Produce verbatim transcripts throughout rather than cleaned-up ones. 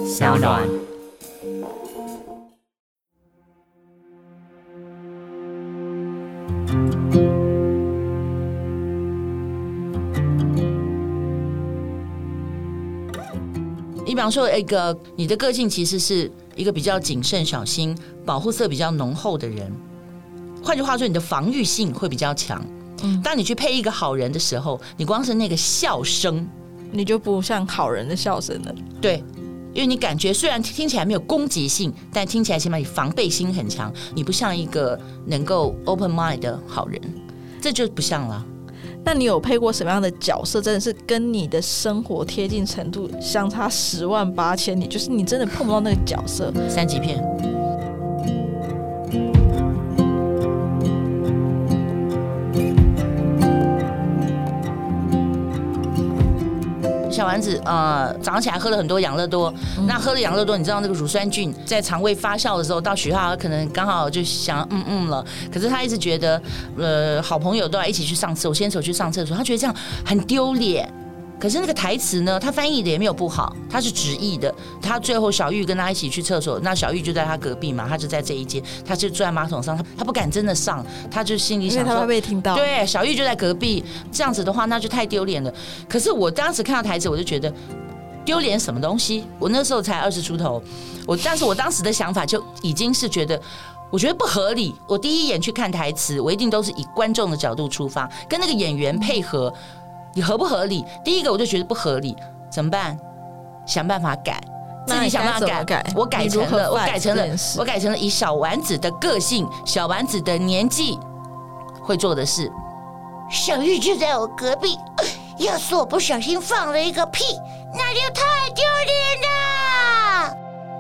小暖。 你比方说一个你的个性其实是一个比较谨慎小心保护色比较浓厚的人，换句话说你的防御性会比较强、嗯、当你去配一个好人的时候，你光是那个笑声你就不像好人的笑声了。 对，因为你感觉虽然听起来没有攻击性，但听起来起码你防备心很强，你不像一个能够 open mind 的好人，这就不像了。 那你有配过什么样的角色真的是跟你的生活贴近程度相差十万八千里，就是你真的碰不到那个角色？ 三级片。小丸子呃，早上起来喝了很多养乐多、嗯、那喝了养乐多，你知道那个乳酸菌在肠胃发酵的时候，到学校可能刚好就想嗯嗯了，可是他一直觉得呃，好朋友都要一起去上厕所，牵手去上厕所，他觉得这样很丢脸。可是那个台词呢，他翻译的也没有不好，他是直译的。他最后小玉跟他一起去厕所，那小玉就在他隔壁嘛，他就在这一间，他就坐在马桶上，他他不敢真的上，他就心里想说， 因为他会被听到。 对，小玉就在隔壁，这样子的话那就太丢脸了。可是我当时看到台词，我就觉得丢脸什么东西？我那时候才二十出头，我但是我当时的想法就已经是觉得。我觉得不合理。我第一眼去看台词，我一定都是以观众的角度出发，跟那个演员配合。你合不合理？第一个我就觉得不合理，怎么办？想办法改，自己想办法改。 改我改成了，我改成了，我改成了以小丸子的个性、小丸子的年纪会做的事。 小玉就在我隔壁，要是我不小心放了一个屁，那就太丢脸了。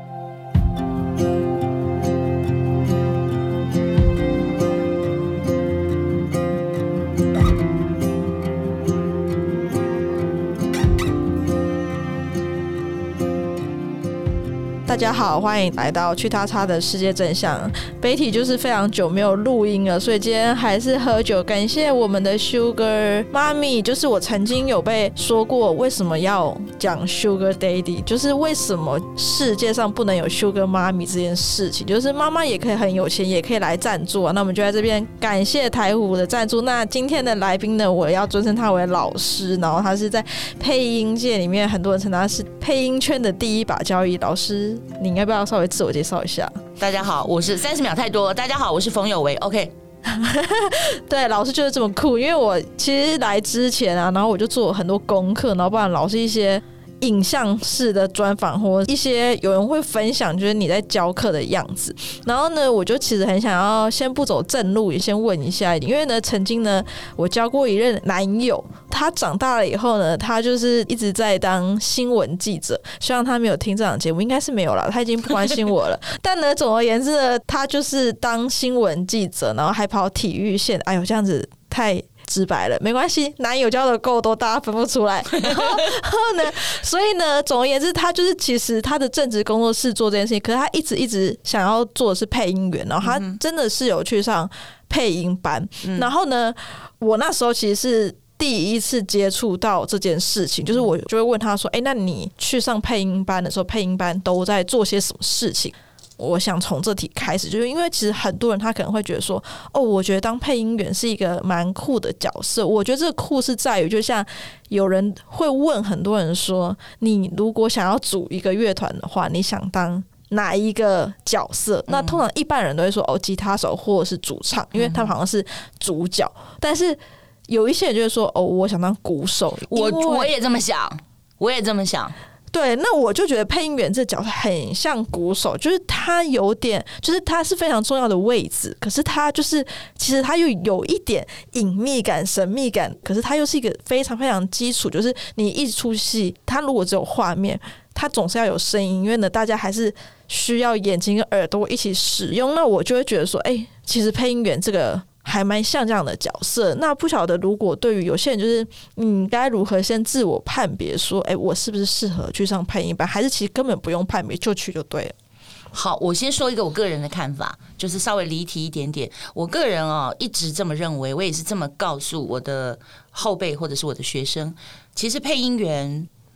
大家好，欢迎来到去他叉的世界真相。Betty就是非常久没有录音了，所以今天还是喝酒。感谢我们的 Sugar 妈咪，就是我曾经有被说过为什么要讲 Sugar Daddy， 就是为什么世界上不能有 Sugar 妈咪这件事情，就是妈妈也可以很有钱，也可以来赞助啊。那我们就在这边感谢台虎的赞助。那今天的来宾呢，我要尊称他为老师，然后他是在配音界里面很多人称他是配音圈的第一把交椅老师。你要不要稍微自我介绍一下？ 大家好，我是三十秒太多。大家好，我是冯有为。OK， 对，老师就是这么酷。因为我其实来之前啊，然后我就做很多功课，然后不然老师一些影像式的专访或一些有人会分享就是你在教课的样子，然后呢我就其实很想要先不走正路，也先问一下，因为呢曾经呢我交过一任男友，他长大了以后呢他就是一直在当新闻记者，希望他没有听这档节目，应该是没有啦，他已经不关心我了但呢总而言之呢他就是当新闻记者，然后还跑体育线，哎呦这样子太直白了，没关系，男友交的够多，大家分不出来。然后呢，所以呢，总而言之，他就是其实他的正职工作是做这件事情，可是他一直一直想要做的是配音员，然后他真的是有去上配音班。嗯、然后呢，我那时候其实是第一次接触到这件事情，就是我就会问他说：“哎、欸，那你去上配音班的时候，配音班都在做些什么事情？”我想从这题开始，就是因为其实很多人他可能会觉得说，哦，我觉得当配音员是一个蛮酷的角色。我觉得这个酷是在于，就像有人会问很多人说，你如果想要组一个乐团的话，你想当哪一个角色？那通常一般人都会说，哦，吉他手或者是主唱，因为他们好像是主角。但是有一些人就会说，哦，我想当鼓手。 我我也这么想，我也这么想。 对，那我就觉得配音员这角色很像鼓手，就是他有点，就是他是非常重要的位置，可是他就是其实他又有一点隐秘感、神秘感，可是他又是一个非常非常基础，就是你一出戏，他如果只有画面，他总是要有声音，因为呢，大家还是需要眼睛跟耳朵一起使用。那我就会觉得说，哎、欸，其实配音员这个还蛮像这样的角色。那不晓得如果对于有些人就是你该如何先自我判别说，哎、欸，我是不是适合去上配音班，还是其实根本不用判别就去就对了？ 好，我先说一个我个人的看法，就是稍微离题一点点。我个人哦一直这么认为，我也是这么告诉我的后辈或者是我的学生。其实配音员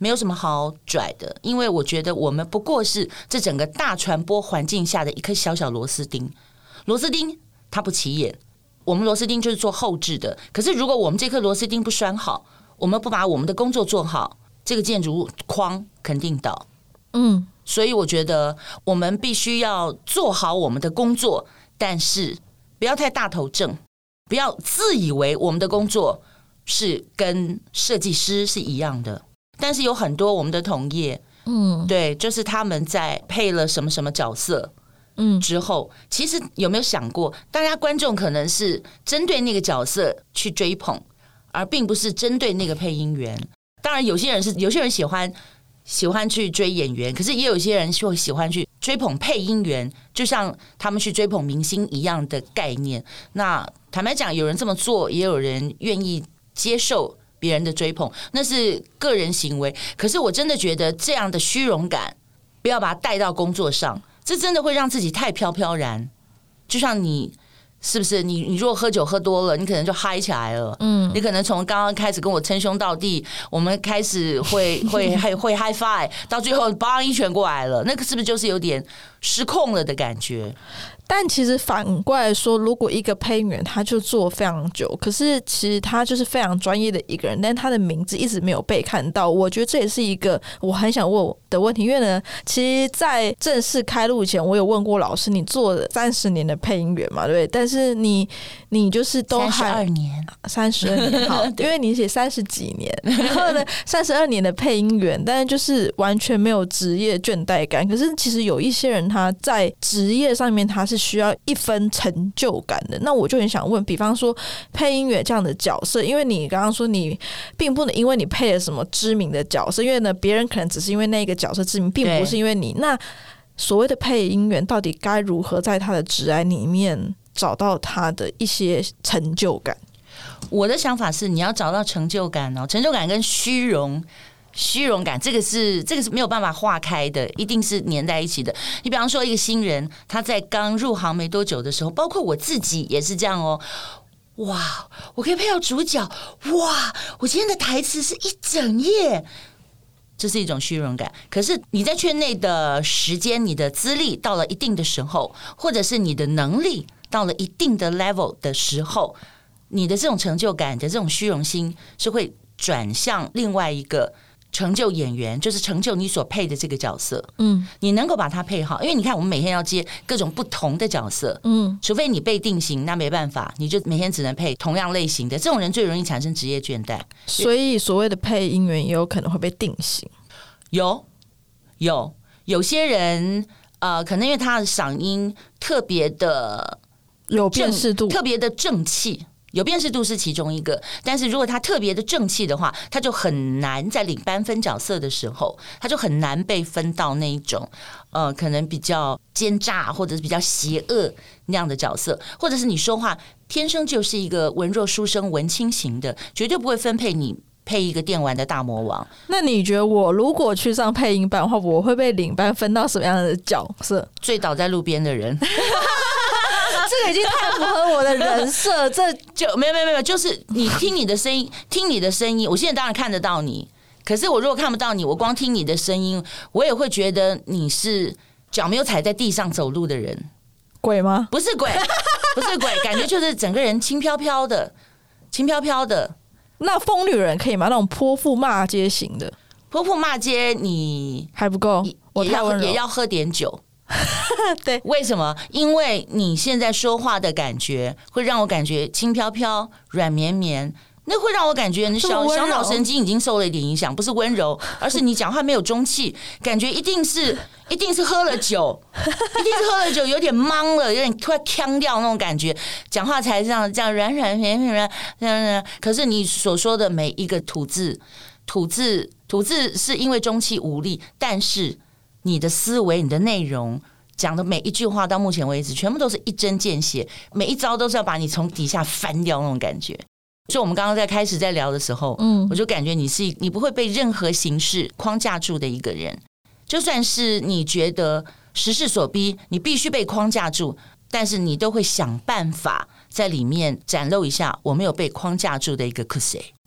没有什么好拽的，因为我觉得我们不过是这整个大传播环境下的一颗小小螺丝钉。螺丝钉它不起眼，我们螺丝钉就是做后置的。可是如果我们这颗螺丝钉不拴好，我们不把我们的工作做好，这个建筑物框肯定倒。嗯，所以我觉得我们必须要做好我们的工作，但是不要太大头症，不要自以为我们的工作是跟设计师是一样的。但是有很多我们的同业，嗯，对，就是他们在配了什么什么角色，嗯，之后，其实有没有想过，大家观众可能是针对那个角色去追捧，而并不是针对那个配音员。当然，有些人是有些人喜欢喜欢去追演员，可是也有些人会喜欢去追捧配音员，就像他们去追捧明星一样的概念。那坦白讲，有人这么做，也有人愿意接受别人的追捧，那是个人行为。可是我真的觉得这样的虚荣感不要把它带到工作上，这真的会让自己太飘飘然。就像你是不是你你如果喝酒喝多了，你可能就嗨起来了，嗯，你可能从刚刚开始跟我称兄道弟，我们开始会会会会 high five， 到最后邦一拳过来了，那个是不是就是有点失控了的感觉？ 但其实反过来说，如果一个配音员他就做非常久，可是其实他就是非常专业的一个人，但他的名字一直没有被看到，我觉得这也是一个我很想问的问题。因为呢，其实在正式开录前，我有问过老师，你做了三十年的配音员嘛，对不对？但是你你就是都还三十二年， 三十二年好，因为你写三十几年，然后呢，三十二年的配音员，但是就是完全没有职业倦怠感。可是其实有一些人他在职业上面他是需要一分成就感的。那我就很想问，比方说配音员这样的角色，因为你刚刚说你并不能因为你配了什么知名的角色，因为呢别人可能只是因为那个角色知名，并不是因为你。那所谓的配音员到底该如何在他的职涯里面找到他的一些成就感？ 我的想法是，你要找到成就感哦，成就感跟虚荣。虚荣感这个是这个是没有办法化开的，一定是粘在一起的。你比方说一个新人，他在刚入行没多久的时候，包括我自己也是这样哦。哇，我可以配到主角，哇，我今天的台词是一整页，这是一种虚荣感。可是你在圈内的时间，你的资历到了一定的时候，或者是你的能力到了一定的 level 的时候，你的这种成就感的这种虚荣心是会转向另外一个成就演员，就是成就你所配的这个角色。嗯，你能够把它配好，因为你看我们每天要接各种不同的角色，嗯，除非你被定型，那没办法，你就每天只能配同样类型的。这种人最容易产生职业倦怠。 所以所谓的配音员也有可能会被定型。 有有有些人呃，可能因为他的嗓音特别的有辨识度， 特别的正气。有辨识度是其中一个，但是如果他特别的正气的话，他就很难在领班分角色的时候，他就很难被分到那一种呃，可能比较奸诈或者是比较邪恶那样的角色，或者是你说话天生就是一个文弱书生文青型的，绝对不会分配你配一个电玩的大魔王。 那你觉得我如果去上配音班的话，我会被领班分到什么样的角色？ 醉倒在路边的人。 这个已经太符合我的人设，这就没有没有没有，就是你听你的声音，听你的声音。我现在当然看得到你，可是我如果看不到你，我光听你的声音，我也会觉得你是脚没有踩在地上走路的人。 鬼吗？ 不是鬼，不是鬼，感觉就是整个人轻飘飘的，轻飘飘的。 那疯女人可以吗？那种泼妇骂街型的， 泼妇骂街你还不够，我太温柔， 也要喝点酒。 对， 为什么？因为你现在说话的感觉会让我感觉轻飘飘、软绵绵，那会让我感觉你小小脑神经已经受了一点影响，不是温柔，而是你讲话没有中气，感觉一定是一定是喝了酒，一定是喝了酒，有点懵了，有点快呛掉那种感觉，讲话才这样这样软软绵绵软。可是你所说的每一个吐字，吐字吐字是因为中气无力，但是你的思维、你的内容讲的每一句话，到目前为止，全部都是一针见血，每一招都是要把你从底下翻掉那种感觉。所以，我们刚刚在开始在聊的时候，嗯，我就感觉你是你不会被任何形式框架住的一个人。就算是你觉得时势所逼，你必须被框架住，但是你都会想办法在里面展露一下我没有被框架住的一个 cusy。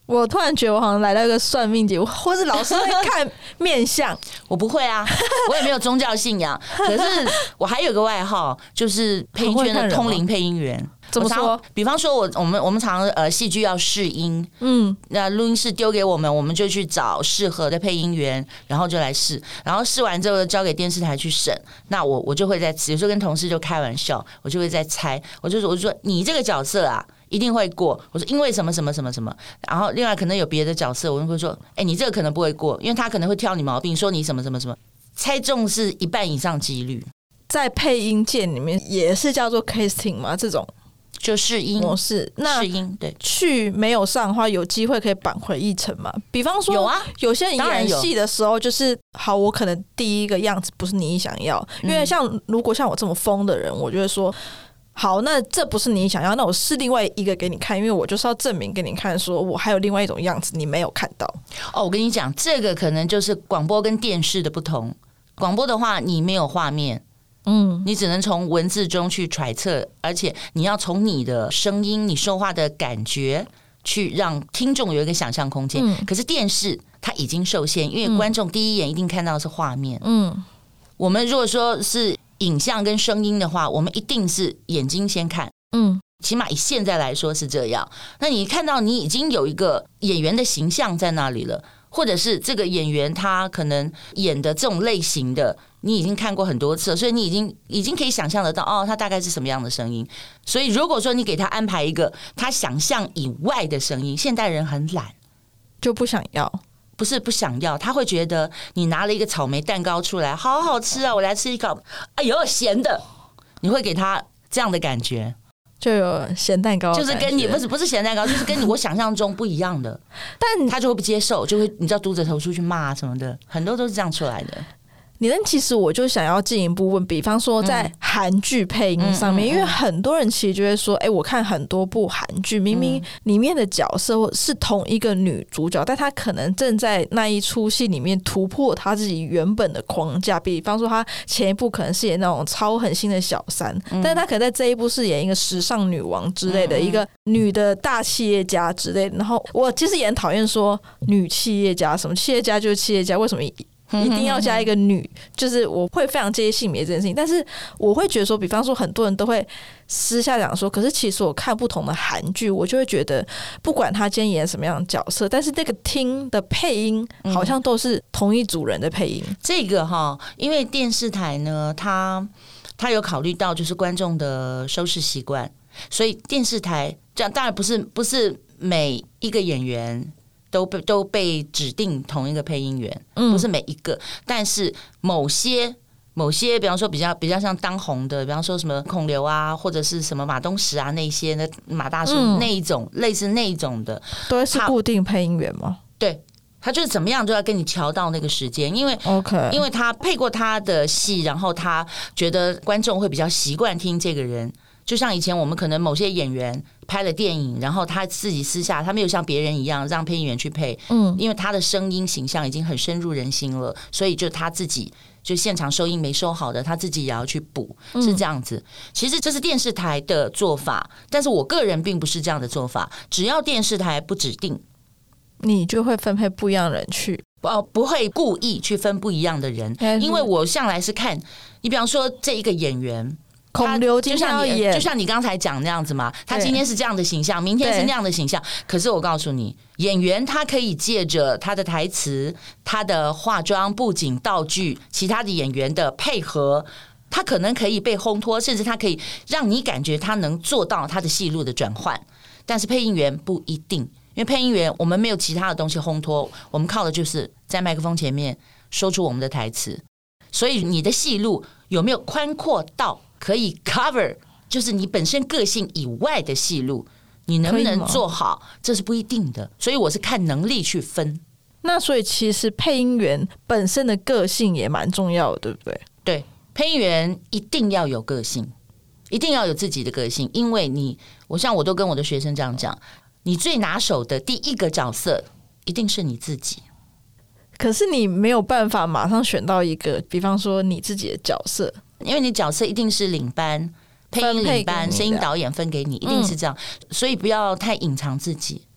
我突然觉得我好像来到一个算命节目，或是老师会看面相。 我不会啊，我也没有宗教信仰。可是我还有个外号，就是配音圈的通灵配音员。 怎么说？ 比方说我，我们我们常呃戏剧要试音，嗯，那录音室丢给我们，我们就去找适合的配音员，然后就来试，然后试完之后交给电视台去审。那我我就会在有时候跟同事就开玩笑，我就会在猜，我就说我就说你这个角色啊一定会过，我说因为什么什么什么什么，然后另外可能有别的角色，我就会说，哎、欸，你这个可能不会过，因为他可能会挑你毛病，说你什么什么什么，猜中是一半以上几率。 在配音界里面也是叫做 casting 吗？这种就试音模式，那试音对去没有上的话，有机会可以扳回一城嘛？比方说， 有啊， 有些人演戏的时候，就是好，我可能第一个样子不是你想要，因为像如果像我这么疯的人，我就会说，好，那这不是你想要，那我试另外一个给你看，因为我就是要证明给你看，说我还有另外一种样子，你没有看到。 哦，我跟你讲，这个可能就是广播跟电视的不同。广播的话，你没有画面。嗯，你只能从文字中去揣测，而且你要从你的声音、你说话的感觉去让听众有一个想象空间。嗯、可是电视它已经受限，因为观众第一眼一定看到的是画面。嗯，我们如果说是影像跟声音的话，我们一定是眼睛先看。嗯，起码以现在来说是这样。那你看到你已经有一个演员的形象在那里了，或者是这个演员他可能演的这种类型的。你已经看过很多次，所以你已经已经可以想象得到，哦，他大概是什么样的声音。所以如果说你给他安排一个他想象以外的声音，现代人很懒， 就不想要， 不是不想要，他会觉得你拿了一个草莓蛋糕出来，好好吃啊，我来吃一口，哎呦咸的，你会给他这样的感觉， 就有咸蛋糕， 就是跟你不是不是咸蛋糕，就是跟你我想象中不一样的，但他就会不接受，就会你知道嘟着头出去骂什么的，很多都是这样出来的。 你那其实我就想要进一步问，比方说在韩剧配音上面，嗯嗯嗯嗯、因为很多人其实就会说，哎、欸，我看很多部韩剧，明明里面的角色是同一个女主角，但她可能正在那一出戏里面突破她自己原本的框架。比方说，她前一部可能是演那种超狠心的小三，嗯、但是她可能在这一部是演一个时尚女王之类的，嗯嗯一个女的大企业家之类的。然后我其实也很讨厌说女企业家，什么企业家就是企业家，为什么？一定要加一个女，就是我会非常介意性别这件事情，但是我会觉得说，比方说很多人都会私下讲说，可是其实我看不同的韩剧，我就会觉得，不管他今天演什么样的角色，但是那个听的配音好像都是同一组人的配音。 嗯、这个哈，因为电视台呢，它它有考虑到就是观众的收视习惯，所以电视台这样当然不是不是每一个演员。都被都被指定同一个配音员，不是每一个，但是某些某些，比方说比较比较像当红的，比方说什么孔刘啊，或者是什么马东石啊那些的马大叔、嗯、那一种类似那一种的， 都是固定配音员吗？ 对，他就是怎么样都要跟你调到那个时间，因为 OK， 因为他配过他的戏，然后他觉得观众会比较习惯听这个人。就像以前我们可能某些演员拍了电影，然后他自己私下他没有像别人一样让配音员去配，嗯，因为他的声音形象已经很深入人心了，所以就他自己就现场收音没收好的，他自己也要去补，是这样子。其实这是电视台的做法，但是我个人并不是这样的做法。只要电视台不指定， 你就会分配不一样的人去。 哦，不会故意去分不一样的人，因为我向来是看你，比方说这一个演员。 孔刘今天要演， 就像你刚才讲那样子嘛，他今天是这样的形象，明天是那样的形象。可是我告诉你，演员他可以借着他的台词、他的化妆、布景、道具、其他的演员的配合，他可能可以被烘托，甚至他可以让你感觉他能做到他的戏路的转换。但是配音员不一定，因为配音员我们没有其他的东西烘托，我们靠的就是在麦克风前面说出我们的台词。所以你的戏路有没有宽阔到可以 cover 就是你本身个性以外的戏路，你能不能做好，这是不一定的。所以我是看能力去分。 那所以其实配音员本身的个性也蛮重要的，对不对？ 对，配音员一定要有个性，一定要有自己的个性，因为你，我像我都跟我的学生这样讲，你最拿手的第一个角色一定是你自己。 可是你没有办法马上选到一个，比方说你自己的角色， 因为你角色一定是领班、配音领班、声音导演分给你，一定是这样，嗯、所以不要太隐藏自己。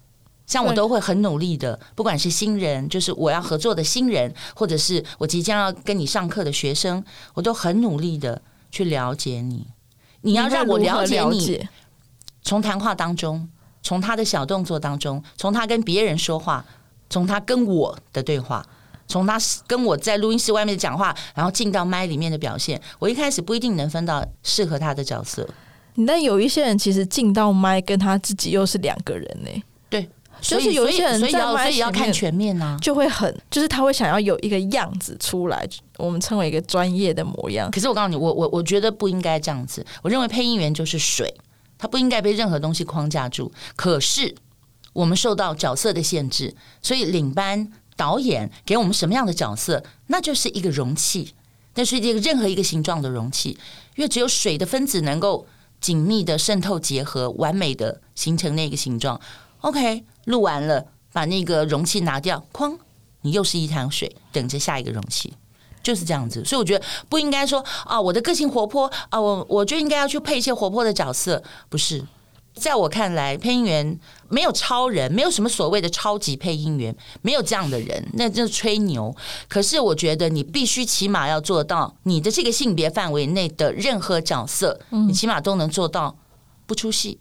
像我都会很努力的，不管是新人，就是我要合作的新人，或者是我即将要跟你上课的学生，我都很努力的去了解你。你要让我了解你，从谈话当中，从他的小动作当中，从他跟别人说话，从他跟我的对话，从他跟我在录音室外面的讲话，然后进到麦里面的表现，我一开始不一定能分到适合他的角色。 但有一些人其实进到麦跟他自己又是两个人呢、欸。 对。 就是有一些人在所以要看全面啊， 就会很，就是他会想要有一个样子出来，我们称为一个专业的模样。 可是我告诉你，我我我觉得不应该这样子。我认为配音员就是水，他不应该被任何东西框架住。可是我们受到角色的限制，所以领班导演给我们什么样的角色，那就是一个容器，那是一个任何一个形状的容器，因为只有水的分子能够紧密的渗透结合，完美的形成那个形状。OK， 录完了，把那个容器拿掉，哐，你又是一滩水，等着下一个容器，就是这样子。所以我觉得不应该说啊，我的个性活泼啊，我我就应该要去配一些活泼的角色，不是。在我看来，配音员没有超人，没有什么所谓的超级配音员，没有这样的人，那就是吹牛。可是我觉得你必须起码要做到，你的这个性别范围内的任何角色，你起码都能做到不出戏。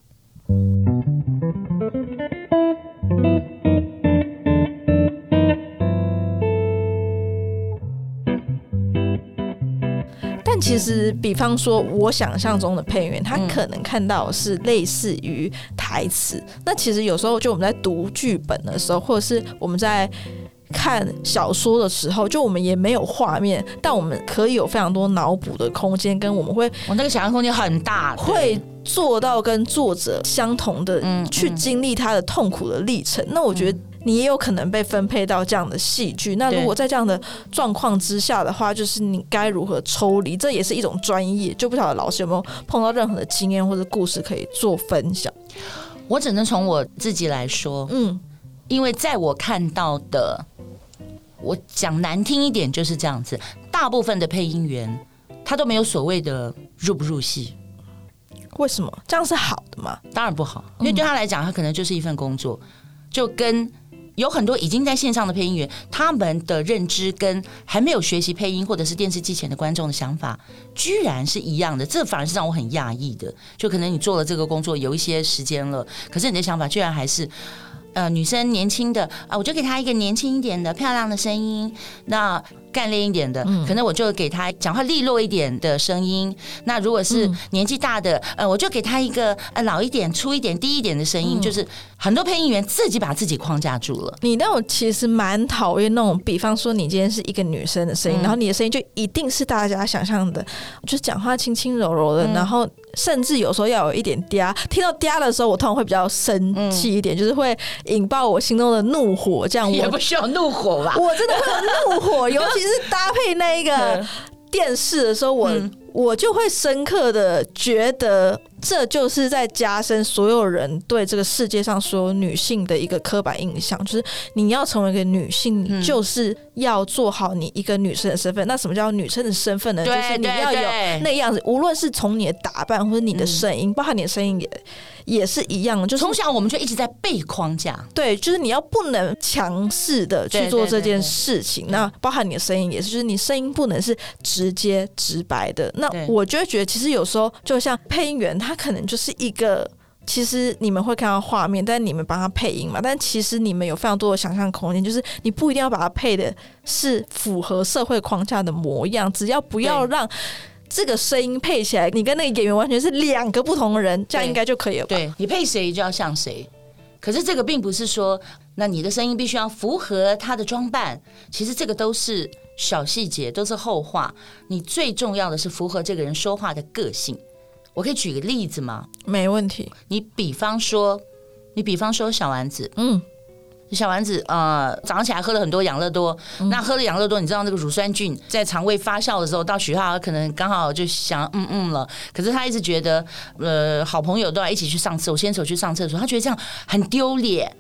但其实比方说我想象中的配音员，他可能看到的是类似于台词、嗯、那其实有时候就我们在读剧本的时候，或者是我们在看小说的时候，就我们也没有画面，但我们可以有非常多脑补的空间，跟我们会我那个想象空间很大， 会做到跟作者相同的去经历他的痛苦的历程、嗯嗯、那我觉得你也有可能被分配到这样的戏剧，那如果在这样的状况之下的话，就是你该如何抽离，这也是一种专业。就不晓得老师有没有碰到任何的经验或者故事可以做分享。 我只能从我自己来说，嗯，因为在我看到的，我讲难听一点就是这样子，大部分的配音员他都没有所谓的入不入戏。 为什么？这样是好的吗？ 当然不好，因为对他来讲，他可能就是一份工作，就跟有很多已经在线上的配音员，他们的认知跟还没有学习配音或者是电视机前的观众的想法居然是一样的，这反而是让我很讶异的。就可能你做了这个工作有一些时间了，可是你的想法居然还是呃女生年轻的啊，我就给她一个年轻一点的漂亮的声音，那干练一点的，可能我就给她讲话利落一点的声音。那如果是年纪大的，呃，我就给她一个呃老一点、粗一点、低一点的声音。就是很多配音员自己把自己框架住了。 你那种其实蛮讨厌那种，比方说你今天是一个女生的声音，嗯、然后你的声音就一定是大家想象的，就是讲话轻轻柔柔的，嗯、然后甚至有时候要有一点嗲。听到嗲的时候，我通常会比较生气一点，嗯、就是会引爆我心中的怒火。这样我也不需要怒火吧？ 我真的会有怒火，尤其是搭配那一个电视的时候，我、嗯、我就会深刻的觉得，这就是在加深所有人对这个世界上所有女性的一个刻板印象，就是你要成为一个女性，你就是要做好你一个女生的身份。嗯、那什么叫女生的身份呢？就是你要有那个样子，无论是从你的打扮或者你的声音，嗯、包含你的声音也也是一样的。就是从小我们就一直在被框架， 对，就是你要不能强势的去做这件事情。那包含你的声音也是，就是你声音不能是直接直白的。那我就会觉得，其实有时候就像配音员，他可能就是一个，其实你们会看到画面，但你们帮他配音嘛，但其实你们有非常多的想象空间，就是你不一定要把它配的是符合社会框架的模样，只要不要让这个声音配起来，你跟那个演员完全是两个不同的人，这样应该就可以了吧？ 对，你配谁就要像谁。可是这个并不是说，那你的声音必须要符合他的装扮，其实这个都是小细节，都是后话。你最重要的是符合这个人说话的个性。我可以举个例子吗？ 没问题。 你比方说，你比方说小丸子， 嗯， 小丸子呃早上起来喝了很多养乐多，嗯、那喝了养乐多，你知道那个乳酸菌在肠胃发酵的时候，到学校可能刚好就想嗯嗯了。可是他一直觉得，呃，好朋友都要一起去上厕所，牵手去上厕所，他觉得这样很丢脸。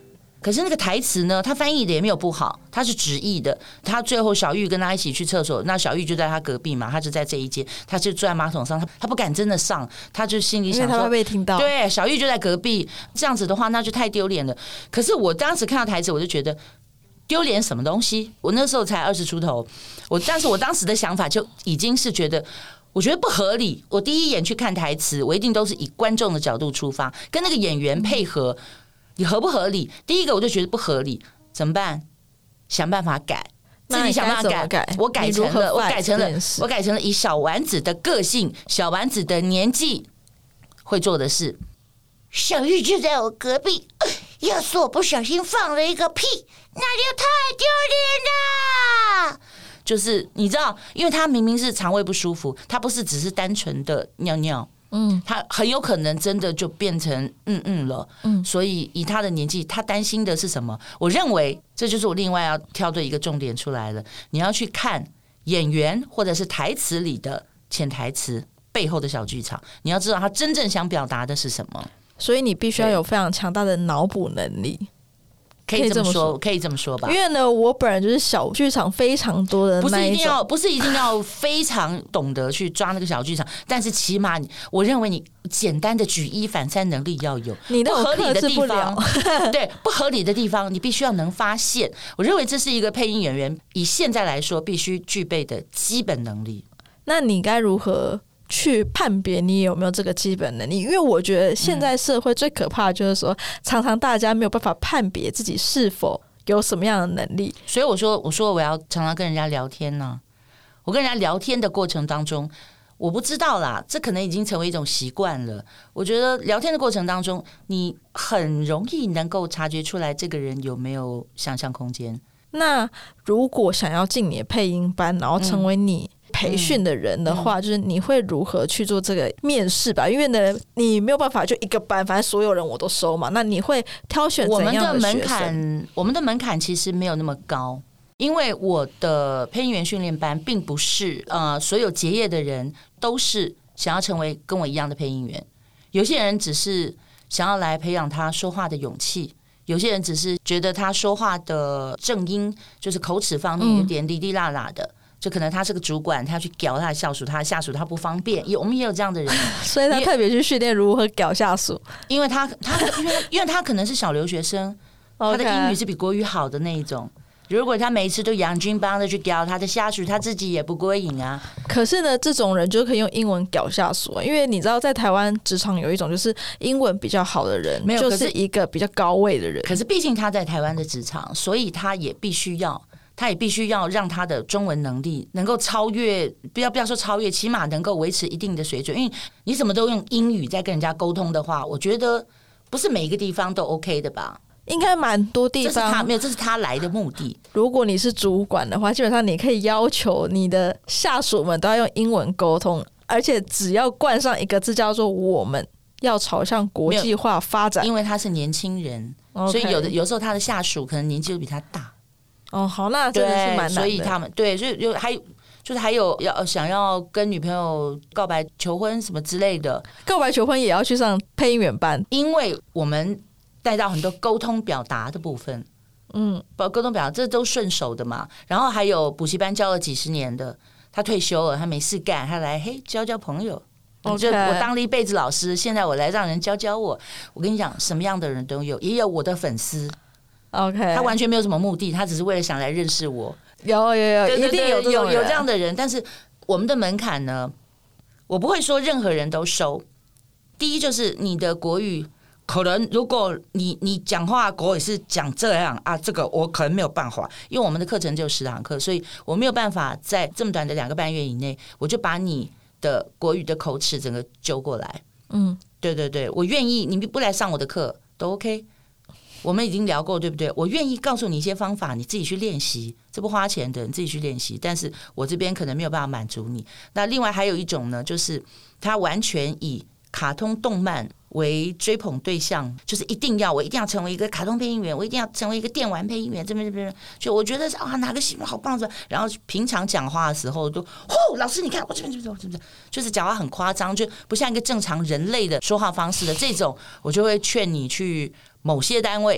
可是那个台词呢，他翻译的也没有不好，他是直译的。他最后小玉跟他一起去厕所，那小玉就在他隔壁嘛，他就在这一间，他就坐在马桶上，他他不敢真的上，他就心里想说， 因为他会被听到。 对，小玉就在隔壁，这样子的话那就太丢脸了。可是我当时看到台词，我就觉得丢脸什么东西？我那时候才二十出头，我但是我当时的想法就已经是觉得。我觉得不合理。我第一眼去看台词，我一定都是以观众的角度出发，跟那个演员配合，你合不合理？第一个我就觉得不合理，怎么办？想办法改，自己想办法改。我改成了，我改成了，我改成了以小丸子的个性、小丸子的年纪会做的事。 小玉就在我隔壁，要是我不小心放了一个屁，那就太丢脸了。 就是你知道，因为他明明是肠胃不舒服，他不是只是单纯的尿尿，嗯，他很有可能真的就变成嗯嗯了，嗯，所以以他的年纪，他担心的是什么？我认为这就是我另外要挑的一个重点出来了，你要去看演员或者是台词里的潜台词背后的小剧场，你要知道他真正想表达的是什么， 所以你必须要有非常强大的脑补能力。 可以这么说，可以这么说吧。 因为呢，我本人就是小剧场非常多的那一种， 不是一定要，不是一定要非常懂得去抓那个小剧场，但是起码你，我认为你简单的举一反三能力要有。 你的不合理的地方，对不合理的地方，你必须要能发现。我认为这是一个配音演员以现在来说必须具备的基本能力。 那你该如何去判别你有没有这个基本能力？因为我觉得现在社会最可怕的就是说，常常大家没有办法判别自己是否有什么样的能力。 所以我说，我说我要常常跟人家聊天呢、啊。我跟人家聊天的过程当中，我不知道啦，这可能已经成为一种习惯了。我觉得聊天的过程当中，你很容易能够察觉出来这个人有没有想象空间。 那如果想要进你的配音班，然后成为你培训的人的话、嗯、就是你会如何去做这个面试吧？因为呢，你没有办法就一个班，反正所有人我都收嘛。那你会挑选怎样的学生？我们的门槛， 我们的门槛其实没有那么高，因为我的配音员训练班并不是呃所有结业的人都是想要成为跟我一样的配音员。有些人只是想要来培养他说话的勇气。有些人只是觉得他说话的正音就是口齿方面有点滴滴辣辣的、嗯、就可能他是个主管，他去屌他的下属，他的下属他不方便，我们也有这样的人， 所以他特别去训练如何屌下属， 因为他他因为因为他可能是小留学生，他的英语是比国语好的那一种。如果他每次都洋军帮着去屌他的下属，他自己也不过瘾啊。 可是呢，这种人就可以用英文屌下属，因为你知道，在台湾职场有一种就是英文比较好的人，没有就是一个比较高位的人。 可是毕竟他在台湾的职场，所以他也必须要，他也必须要让他的中文能力能够超越，不要不要说超越，起码能够维持一定的水准。因为你什么都用英语在跟人家沟通的话，我觉得不是每一个地方都 OK 的吧。 应该蛮多地方， 这是他没有，这是他来的目的。 如果你是主管的话，基本上你可以要求你的下属们都要用英文沟通，而且只要冠上一个字叫做"我们要朝向国际化发展"。 因为他是年轻人， okay. 所以有的有时候他的下属可能年纪都比他大。 哦，好，那真的是蛮难的。 所以他们对，所以有还有就是还有要想要跟女朋友告白求婚什么之类的， 告白求婚也要去上配音员班， 因为我们带到很多沟通表达的部分，嗯，沟通表达这都顺手的嘛。然后还有补习班教了几十年的，他退休了，他没事干，他来嘿交交朋友。Okay. 就我当了一辈子老师，现在我来让人教教我。我跟你讲，什么样的人都有，也有我的粉丝。OK， 他完全没有什么目的，他只是为了想来认识我。 有有有， 对对对， 一定有有有这样的人。但是我们的门槛呢，我不会说任何人都收。第一就是你的国语。可能如果你你讲话国语是讲这样啊，这个我可能没有办法，因为我们的课程只有十堂课，所以我没有办法在这么短的两个半月以内，我就把你的国语的口齿整个揪过来。嗯，对对对，我愿意，你不来上我的课都 OK。我们已经聊过，对不对？我愿意告诉你一些方法，你自己去练习，这不花钱的，你自己去练习。但是我这边可能没有办法满足你。那另外还有一种呢，就是他完全以卡通动漫为追捧对象，就是一定要我一定要成为一个卡通配音员，我一定要成为一个电玩配音员，这边这边，就我觉得啊哪个形容好棒，然后平常讲话的时候都哦，老师你看我这边这边这边，就是讲话很夸张，就不像一个正常人类的说话方式的这种，我就会劝你去某些单位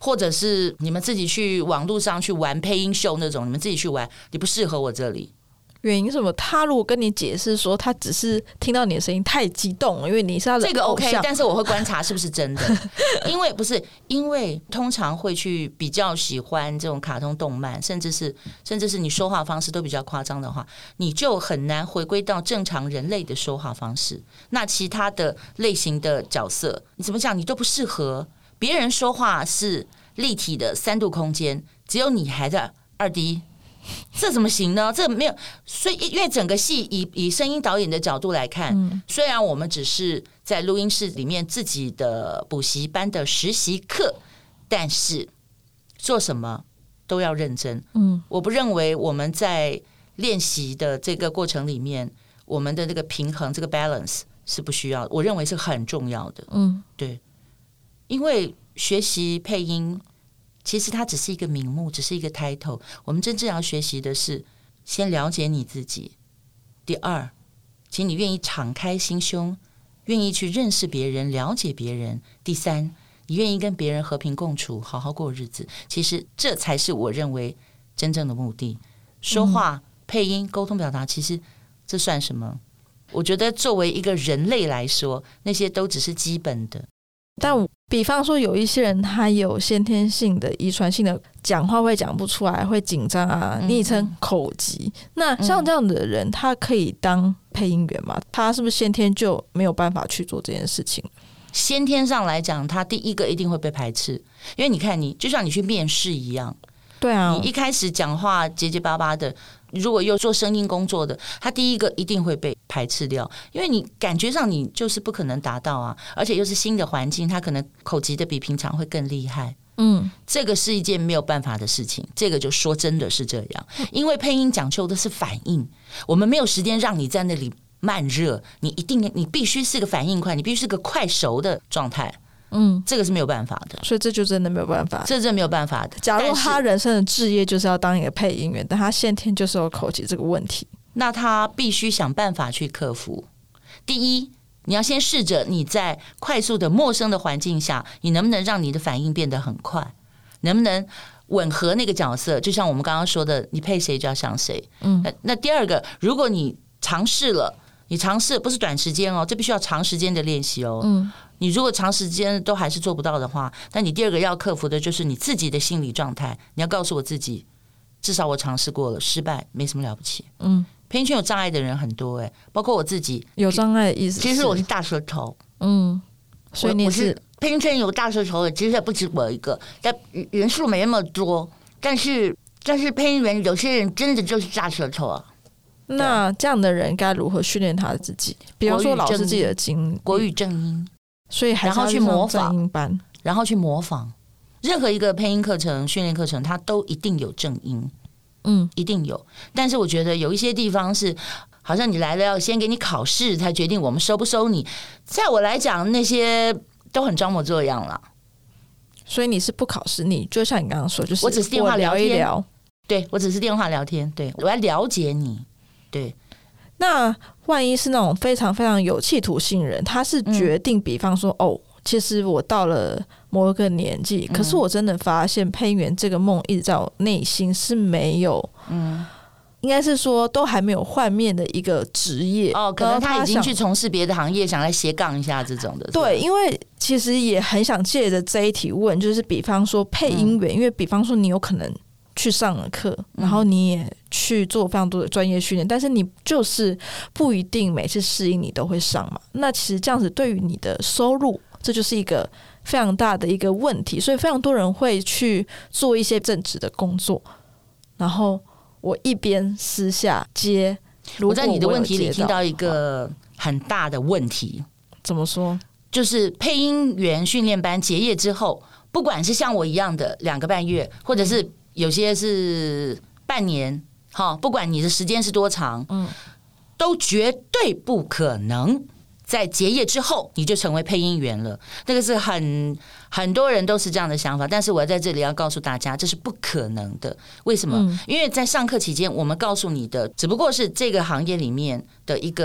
或者是你们自己去网络上去玩配音秀那种，你们自己去玩，你不适合我这里。 原因是什么？他如果跟你解释说他只是听到你的声音太激动了，因为你是他的这个 OK， 但是我会观察是不是真的，因为不是因为通常会去比较喜欢这种卡通动漫，甚至是甚至是你说话方式都比较夸张的话，你就很难回归到正常人类的说话方式。那其他的类型的角色，你怎么讲你都不适合。别人说话是立体的三度空间，只有你还在二 D。这怎么行呢？这没有，所以因为整个戏以以声音导演的角度来看，嗯、虽然我们只是在录音室里面自己的补习班的实习课，但是做什么都要认真。嗯，我不认为我们在练习的这个过程里面，我们的这个平衡，这个 balance 是不需要的，我认为是很重要的。嗯，对，因为学习配音。其实它只是一个名目，只是一个 title。我们真正要学习的是先了解你自己。第二，请你愿意敞开心胸，愿意去认识别人，了解别人。第三，你愿意跟别人和平共处，好好过日子。其实这才是我认为真正的目的。说话、配音、沟通表达，其实这算什么？我觉得作为一个人类来说，那些都只是基本的。 但比方说有一些人他有先天性的遗传性的讲话会讲不出来，会紧张啊，昵称口疾。那像这样的人他可以当配音员吗？他是不是先天就没有办法去做这件事情？ 先天上来讲，他第一个一定会被排斥，因为你看你就像你去面试一样， 对啊， 你一开始讲话结结巴巴的，如果又做声音工作的，他第一个一定会被排斥掉，因为你感觉上你就是不可能达到啊，而且又是新的环境，他可能口疾的比平常会更厉害。嗯，这个是一件没有办法的事情，这个就说真的是这样，因为配音讲究的是反应，我们没有时间让你在那里慢热，你一定你必须是个反应快，你必须是个快熟的状态。嗯，这个是没有办法的， 所以这就真的没有办法， 这真的没有办法的。 假如他人生的志业就是要当一个配音员，但他先天就是有口疾这个问题， 那他必须想办法去克服。第一，你要先试着你在快速的陌生的环境下，你能不能让你的反应变得很快，能不能吻合那个角色？就像我们刚刚说的，你配谁就要像谁。嗯，那那第二个，如果你尝试了，你尝试不是短时间哦，这必须要长时间的练习哦。嗯。你如果长时间都还是做不到的话，那你第二个要克服的就是你自己的心理状态。你要告诉我自己，至少我尝试过了，失败没什么了不起。嗯，配音圈有障碍的人很多哎、欸，包括我自己。 有障碍的意思？ 其实我是大舌头。 嗯，所以你是, 是配音圈有大舌头的，其实也不止我一个，但人数没那么多。但是但是配音员有些人真的就是大舌头啊。 那这样的人该如何训练他自己？比方说老师自己的经国语正音。 所以还是要去模仿， 然后去模仿任何一个配音课程、训练课程，它都一定有正音，嗯，一定有。但是我觉得有一些地方是，好像你来了要先给你考试，才决定我们收不收你。在我来讲，那些都很装模作样了。 所以你是不考试，你就像你刚刚说，就是我只是电话聊天， 聊一聊， 对我只是电话聊天，对我要了解你，对。 那万一是那种非常非常有企图性人，他是决定、嗯、比方说哦，其实我到了某一个年纪、嗯、可是我真的发现配音员这个梦一直在我内心是没有嗯，应该是说都还没有换面的一个职业哦，可能他已经去从事别的行业，想来斜杠一下这种的。 对，因为其实也很想借着这一题问，就是比方说配音员、嗯、因为比方说你有可能去上了课，然后你也去做非常多的专业训练、嗯、但是你就是不一定每次试音你都会上嘛，那其实这样子对于你的收入，这就是一个非常大的一个问题，所以非常多人会去做一些正职的工作，然后我一边私下接。 我在你的问题里听到一个很大的问题， 怎么说？ 就是配音员训练班结业之后，不管是像我一样的两个半月，或者是有些是半年，不管你的时间是多长，嗯，都绝对不可能在结业之后你就成为配音员了。那个是很很多人都是这样的想法，但是我在这里要告诉大家，这是不可能的。为什么？嗯、因为在上课期间，我们告诉你的只不过是这个行业里面的一个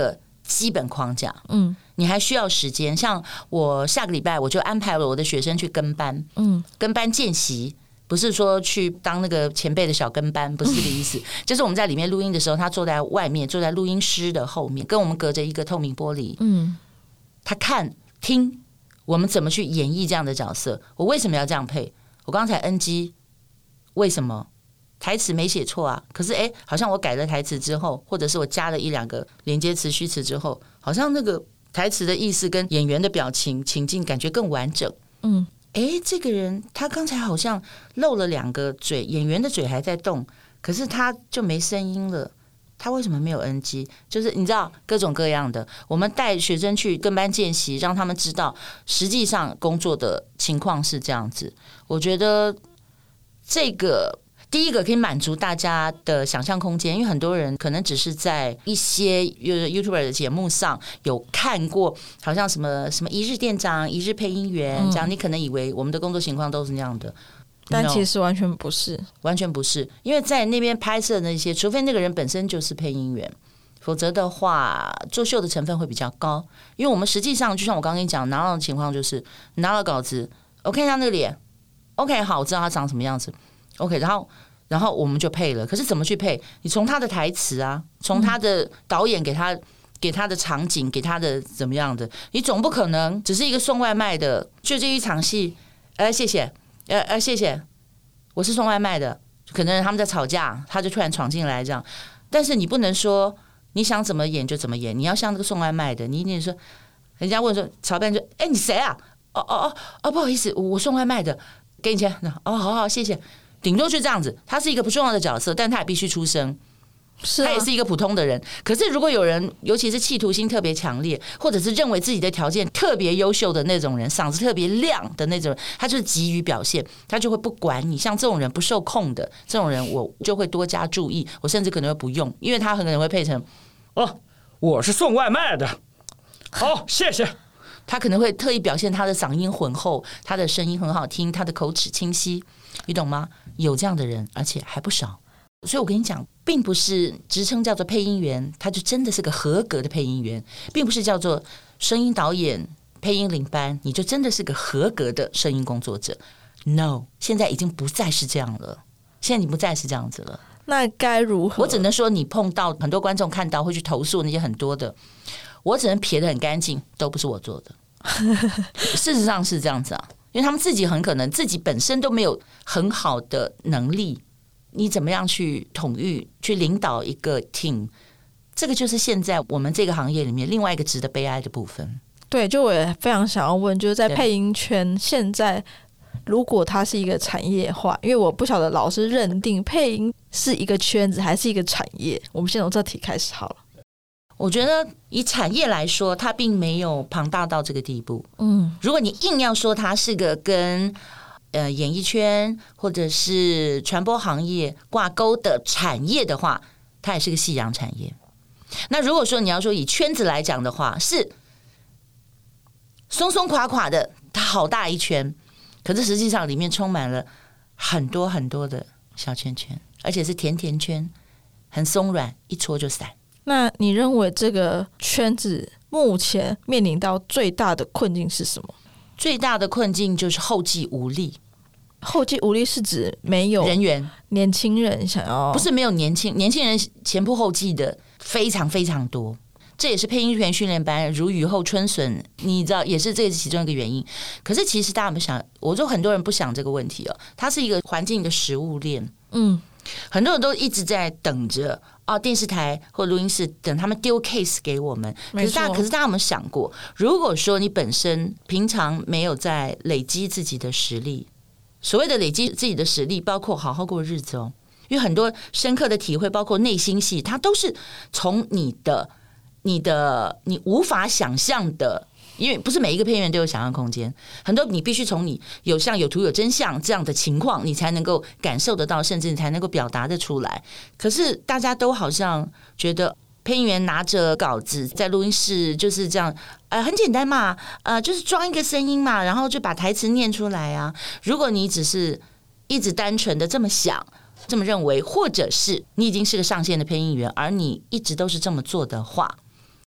基本框架， 嗯， 你还需要时间。像我下个礼拜我就安排了我的学生去跟班，嗯，跟班见习，不是说去当那个前辈的小跟班，不是这个意思。就是我们在里面录音的时候，他坐在外面，坐在录音师的后面，跟我们隔着一个透明玻璃，嗯，他看听我们怎么去演绎这样的角色。我为什么要这样配？我刚才 N G， 为什么？台词没写错啊，可是哎，好像我改了台词之后，或者是我加了一两个连接词、虚词之后，好像那个台词的意思跟演员的表情、情境感觉更完整。嗯，哎，这个人他刚才好像漏了两个嘴，演员的嘴还在动，可是他就没声音了。他为什么没有 N G？ 就是你知道各种各样的，我们带学生去跟班见习，让他们知道实际上工作的情况是这样子。我觉得这个。第一个可以满足大家的想象空间，因为很多人可能只是在一些 YouTuber 的节目上有看过，好像什么什么一日店长、一日配音员、嗯、这样，你可能以为我们的工作情况都是那样的， 但其实完全不是， 完全不是。因为在那边拍摄的那些，除非那个人本身就是配音员，否则的话，作秀的成分会比较高。因为我们实际上，就像我刚刚跟你讲，拿到的情况就是拿了稿子，我看一下那个脸 ，OK， 好，我知道他长什么样子。OK， 然后然后我们就配了。可是怎么去配？你从他的台词啊，从他的导演给他给他的场景，给他的怎么样的，你总不可能只是一个送外卖的，就这一场戏，呃，谢谢，呃呃，谢谢，我是送外卖的，可能他们在吵架，他就突然闯进来这样。但是你不能说你想怎么演就怎么演，你要像那个送外卖的，你一定说，人家问说，炒饭就，哎，你谁啊？哦哦哦哦，不好意思，我送外卖的，给你钱。哦，好好，谢谢。顶多就这样子，他是一个不重要的角色，但他也必须出声。是、啊，他也是一个普通的人。可是如果有人，尤其是企图心特别强烈，或者是认为自己的条件特别优秀的那种人，嗓子特别亮的那种人，他就是急于表现，他就会不管你。像这种人不受控的这种人，我就会多加注意，我甚至可能会不用，因为他很可能会配成哦，我是送外卖的，好，谢谢。 他可能会特意表现他的嗓音浑厚，他的声音很好听，他的口齿清晰，你懂吗？有这样的人，而且还不少。所以我跟你讲，并不是职称叫做配音员，他就真的是个合格的配音员，并不是叫做声音导演、配音领班，你就真的是个合格的声音工作者。No， 现在已经不再是这样了，现在你不再是这样子了。 那该如何？ 我只能说，你碰到很多观众看到会去投诉那些很多的，我只能撇得很干净，都不是我做的。事实上是这样子啊，因为他们自己很可能自己本身都没有很好的能力，你怎么样去统御、去领导一个 team， 这个就是现在我们这个行业里面另外一个值得悲哀的部分。 对，就我也非常想要问，就是在配音圈现在，如果它是一个产业化，因为我不晓得老师认定配音是一个圈子还是一个产业，我们先从这题开始好了。 我觉得以产业来说，它并没有庞大到这个地步。嗯，如果你硬要说它是个跟呃演艺圈或者是传播行业挂钩的产业的话，它也是个夕阳产业。那如果说你要说以圈子来讲的话，是松松垮垮的，它好大一圈，可是实际上里面充满了很多很多的小圈圈，而且是甜甜圈，很松软，一戳就散。 那你认为这个圈子目前面临到最大的困境是什么？ 最大的困境就是后继无力。 后继无力是指没有人员， 年轻人想要， 不是没有年轻年轻人前仆后继的非常非常多。这也是配音员训练班如雨后春笋，你知道，也是这是其中一个原因。可是其实大家不想，我说很多人不想这个问题哦，它是一个环境的食物链。嗯，很多人都一直在等着哦，电视台或录音室等他们丢 case 给我们。可是大家，可是大家有没有想过，如果说你本身平常没有在累积自己的实力，所谓的累积自己的实力，包括好好过日子哦，因为很多深刻的体会，包括内心戏，它都是从你的。你的你无法想象的，因为不是每一个配音员都有想象空间，很多你必须从你有像有图有真相这样的情况，你才能够感受得到，甚至你才能够表达得出来。可是大家都好像觉得配音员拿着稿子在录音室就是这样，呃，很简单嘛，呃，就是装一个声音嘛，然后就把台词念出来啊。如果你只是一直单纯的这么想。这么认为，或者是你已经是个上线的配音员，而你一直都是这么做的话，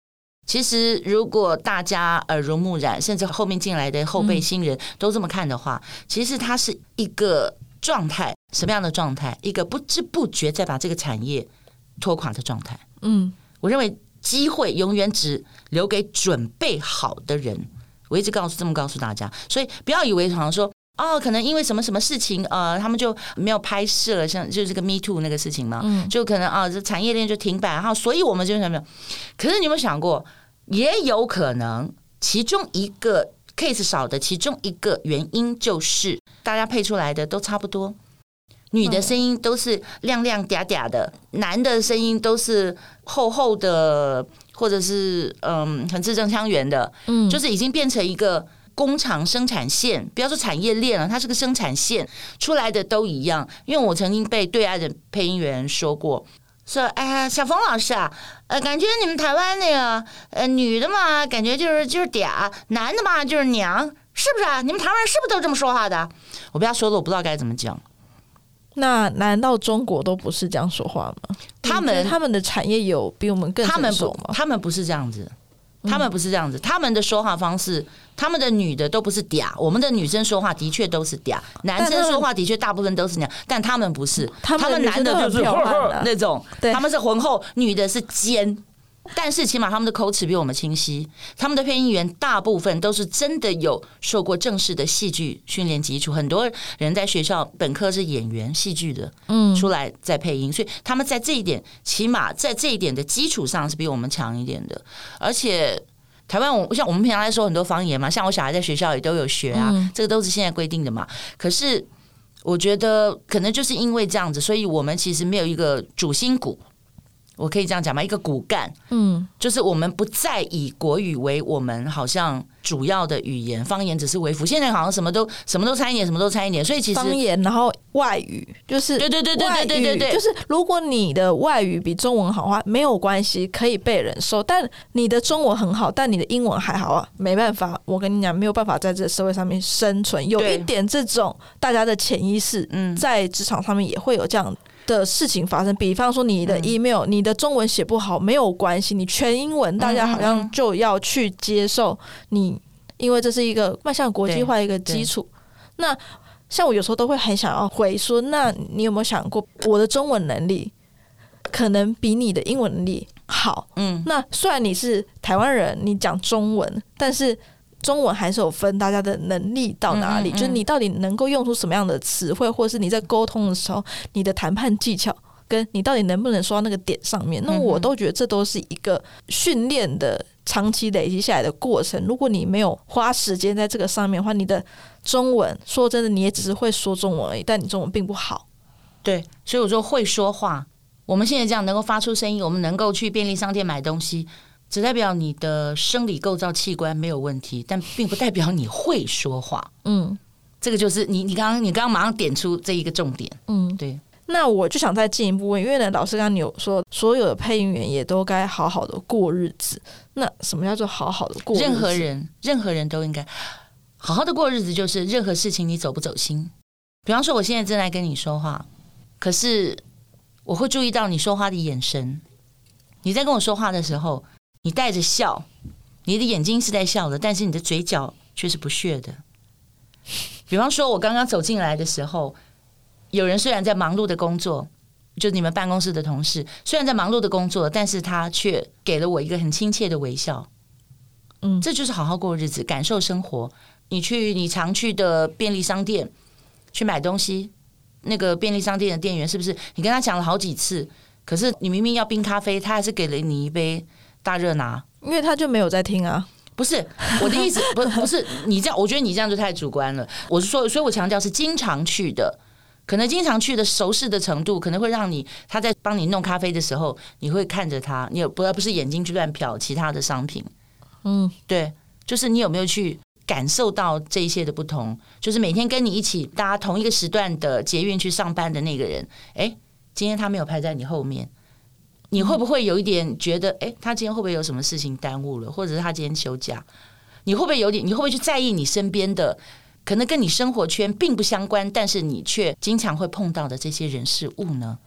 其实，如果大家耳濡目染，甚至后面进来的后辈新人都这么看的话，嗯、其实它是一个状态，什么样的状态？一个不知不觉在把这个产业拖垮的状态。嗯，我认为机会永远只留给准备好的人。我一直告诉这么告诉大家，所以不要以为好像说哦，可能因为什么什么事情，呃，他们就没有拍摄了，像就是这个 Me Too 那个事情嘛，嗯、就可能啊，这产业链就停摆，然后所以我们就什么？可是你有没有想过？也有可能，其中一个 case 少的，其中一个原因就是大家配出来的都差不多，女的声音都是亮亮嗲嗲的，男的声音都是厚厚的，或者是嗯很字正腔圆的，嗯，就是已经变成一个工厂生产线，不要说产业链了，它是个生产线，出来的都一样。因为我曾经被对岸的配音员说过。说哎呀，小冯老师啊，呃，感觉你们台湾那个呃女的嘛，感觉就是就是嗲，男的嘛就是娘，是不是啊？你们台湾人是不是都这么说话的？我被他说的，我不知道该怎么讲。 那难道中国都不是这样说话吗？ 他们他们的产业有比我们更成熟吗？ 他们不是这样子。他们不是这样子，他们的说话方式，他们的女的都不是嗲，我们的女生说话的确都是嗲，男生说话的确大部分都是娘，但他们不是，他们男的就是呵呵那种，他们是浑厚，女的是尖。但是起码他们的口齿比我们清晰，他们的配音员大部分都是真的有受过正式的戏剧训练基础，很多人在学校本科是演员戏剧的，嗯，出来在配音，所以他们在这一点，起码在这一点的基础上是比我们强一点的。而且台湾，我像我们平常来说很多方言嘛，像我小孩在学校也都有学啊，嗯、这个都是现在规定的嘛。可是我觉得可能就是因为这样子，所以我们其实没有一个主心骨。我可以这样讲吗？一个骨干，嗯，就是我们不再以国语为我们好像主要的语言，方言只是微辅。现在好像什么都什么都掺一点，什么都掺一点，所以其实方言，然后外语就是对对对对对对对对， 就是如果你的外语比中文好的话，没有关系，可以被忍受。但你的中文很好，但你的英文还好啊，没办法，我跟你讲，没有办法在这个社会上面生存。有一点这种大家的潜意识，嗯，在职场上面也会有这样的事情发生，比方说你的 email，、嗯、你的中文写不好没有关系，你全英文，大家好像就要去接受你，因为这是一个迈向国际化一个基础。那像我有时候都会很想要回说，那你有没有想过，我的中文能力可能比你的英文能力好？嗯，那虽然你是台湾人，你讲中文，但是中文还是有分大家的能力到哪里，嗯嗯嗯，就是你到底能够用出什么样的词汇，或者是你在沟通的时候，你的谈判技巧，跟你到底能不能说到那个点上面，那我都觉得这都是一个训练的长期累积下来的过程。如果你没有花时间在这个上面的话，你的中文说真的，你也只是会说中文而已，但你中文并不好。 对，所以我说会说话，我们现在这样能够发出声音，我们能够去便利商店买东西，只代表你的生理构造器官没有问题，但并不代表你会说话。嗯，这个就是你你刚刚你刚刚马上点出这一个重点。嗯，对。 那我就想再进一步问，因为呢，老师刚刚你有说，所有的配音员也都该好好的过日子。那什么叫做好好的过日子？ 任何人，任何人都应该好好的过日子，就是任何事情你走不走心。比方说，我现在正在跟你说话，可是我会注意到你说话的眼神。你在跟我说话的时候，你带着笑，你的眼睛是在笑的，但是你的嘴角却是不屑的。比方说，我刚刚走进来的时候，有人虽然在忙碌的工作，就是你们办公室的同事，虽然在忙碌的工作，但是他却给了我一个很亲切的微笑。嗯，这就是好好过日子，感受生活。你去你常去的便利商店去买东西，那个便利商店的店员是不是你跟他讲了好几次，可是你明明要冰咖啡，他还是给了你一杯大热拿？ 因为他就没有在听啊。 不是我的意思，不不是你这样，我觉得你这样就太主观了。我是说，所以我强调是经常去的，可能经常去的熟识的程度，可能会让你他在帮你弄咖啡的时候，你会看着他，你有不不是眼睛去乱瞟其他的商品。嗯，对，就是你有没有去感受到这一些的不同？就是每天跟你一起搭同一个时段的捷运去上班的那个人，哎，今天他没有排在你后面。你会不会有一点觉得，哎，他今天会不会有什么事情耽误了，或者是他今天休假？你会不会有点？你会不会去在意你身边的可能跟你生活圈并不相关，但是你却经常会碰到的这些人事物呢？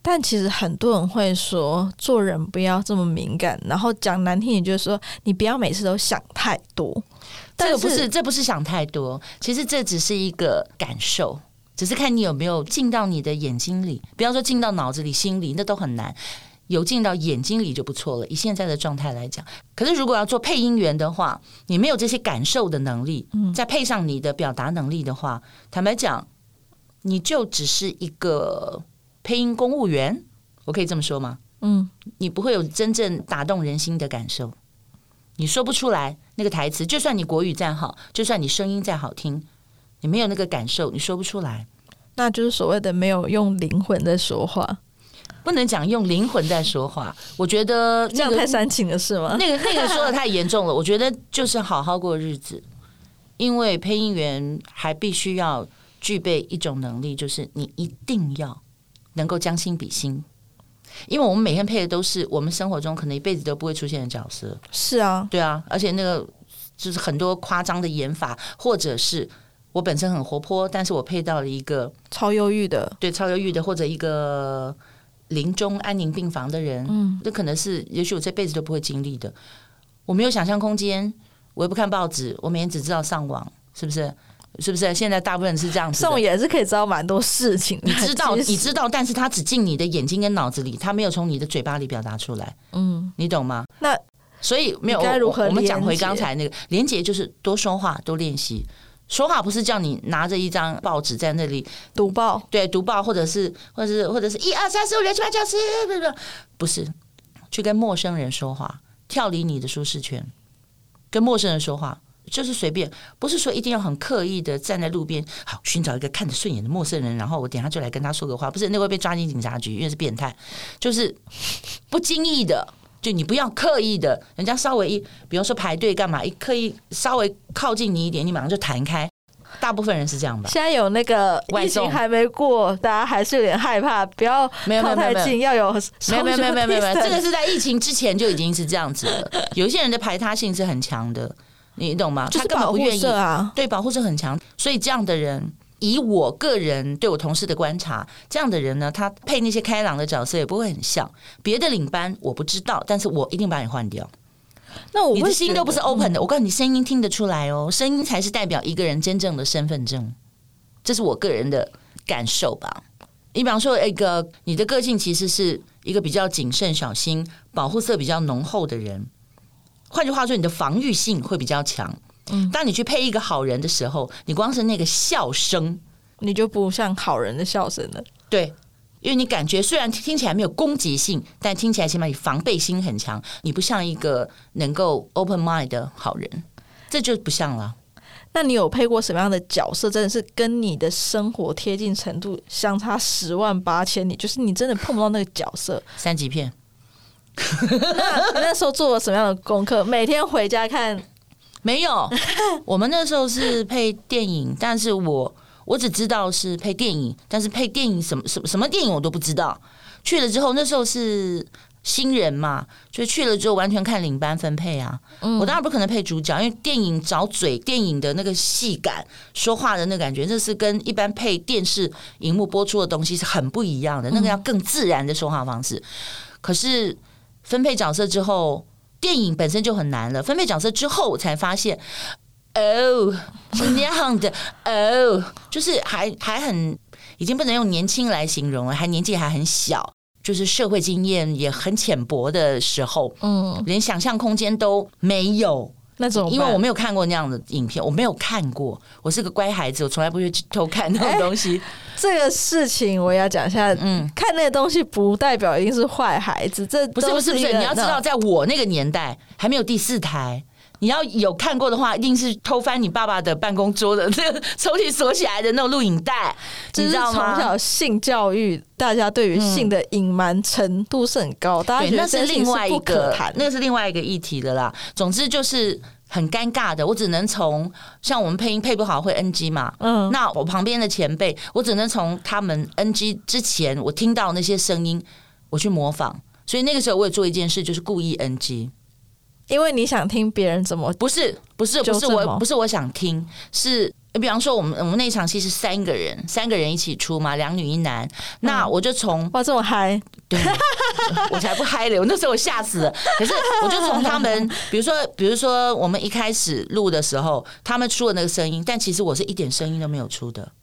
但其实很多人会说，做人不要这么敏感，然后讲难听，也就是说，你不要每次都想太多。 这个不是，这不是想太多，其实这只是一个感受，只是看你有没有进到你的眼睛里，不要说进到脑子里、心里，那都很难。有进到眼睛里就不错了，以现在的状态来讲。可是如果要做配音员的话，你没有这些感受的能力，再配上你的表达能力的话，坦白讲，你就只是一个配音公务员，我可以这么说吗？嗯，你不会有真正打动人心的感受，你说不出来那个台词，就算你国语再好，就算你声音再好听，你没有那个感受，你说不出来。 那就是所谓的没有用灵魂在说话。 不能讲用灵魂在说话，我觉得、那个、 这样太煽情了是吗？ 那个那个说的太严重了。我觉得就是好好过日子，因为配音员还必须要具备一种能力，就是你一定要能够将心比心，因为我们每天配的都是我们生活中可能一辈子都不会出现的角色。 是啊， 对啊，而且那个就是很多夸张的演法，或者是我本身很活泼，但是我配到了一个超忧郁的， 对，超忧郁的，或者一个临终安宁病房的人，嗯，这可能是也许我这辈子都不会经历的。我没有想象空间，我也不看报纸，我每天只知道上网，是不是？是不是？现在大部分人是这样子的， 上网也是可以知道蛮多事情的。 你知道，你知道，但是它只进你的眼睛跟脑子里，它没有从你的嘴巴里表达出来。嗯，你懂吗？ 那所以没有该如何我？我们讲回刚才那个连结，就是多说话，多练习。说话不是叫你拿着一张报纸在那里读报， 对，读报，或者是，或者是，或者是一二三四五六七八九十，不是去跟陌生人说话，跳离你的舒适圈，跟陌生人说话就是随便，不是说一定要很刻意的站在路边，好寻找一个看着顺眼的陌生人，然后我等一下就来跟他说个话，不是那会被抓进警察局，因为是变态，就是不经意的。就你不要刻意的，人家稍微一，比方说排队干嘛，一刻意稍微靠近你一点，你马上就弹开。大部分人是这样吧？ 现在有那个疫情还没过，大家还是有点害怕，不要靠太近，要有没有没有没有没有没有，这个是在疫情之前就已经是这样子了。有一些人的排他性是很强的，你懂吗？ 就是他根本不愿意啊， 对，保护色很强，所以这样的人。以我个人对我同事的观察，这样的人呢，他配那些开朗的角色也不会很像。别的领班我不知道，但是我一定把你换掉。 那我你的心都不是 open 的，我告诉你，声音听得出来哦，声音才是代表一个人真正的身份证。这是我个人的感受吧。你比方说，一个你的个性其实是一个比较谨慎、小心、保护色比较浓厚的人。换句话说，你的防御性会比较强。当你去配一个好人的时候，你光是那个笑声， 你就不像好人的笑声了。 对，因为你感觉虽然听起来没有攻击性，但听起来起码你防备心很强，你不像一个能够 open mind 的好人，这就不像了。 那你有配过什么样的角色，真的是跟你的生活贴近程度相差十万八千里？就是你真的碰不到那个角色。 三级片。 那那时候做了什么样的功课？每天回家看。 没有，我们那时候是配电影，但是我我只知道是配电影，但是配电影什么什么什么电影我都不知道。去了之后，那时候是新人嘛，就去了之后完全看领班分配啊。嗯、我当然不可能配主角，因为电影找嘴，电影的那个戏感、说话的那个感觉，这是跟一般配电视荧幕播出的东西是很不一样的，那个要更自然的说话方式。可是分配角色之后。电影本身就很难了，分配角色之后，我才发现，哦，是那样的，哦，就是还还很，已经不能用年轻来形容了，还年纪还很小，就是社会经验也很浅薄的时候，嗯，连想象空间都没有。 那种， 因为我没有看过那样的影片，我没有看过，我是个乖孩子，我从来不会去偷看那种东西。欸、 这个事情我也要讲一下，嗯，看那个东西不代表一定是坏孩子，这不是不是不是，你要知道，在我那个年代还没有第四台。你要有看过的话，一定是偷翻你爸爸的办公桌的那个抽屉锁起来的那种录影带，你知道吗？ 从小性教育，大家对于性的隐瞒程度是很高，嗯、大家觉得那是另外一个， 那个是另外一个议题的啦。总之就是很尴尬的，我只能从像我们配音配不好会 N G 嘛，嗯，那我旁边的前辈，我只能从他们 N G 之前，我听到那些声音，我去模仿。所以那个时候我也做一件事，就是故意 N G。因为你想听别人怎么， 不是不是不是我不是我想听，是比方说我们我们那场戏是三个人，三个人一起出嘛，两女一男，那我就从哇这么嗨， 对，我才不嗨嘞！我那时候我吓死了。可是我就从他们，比如说，比如说我们一开始录的时候，他们出了那个声音，但其实我是一点声音都没有出的。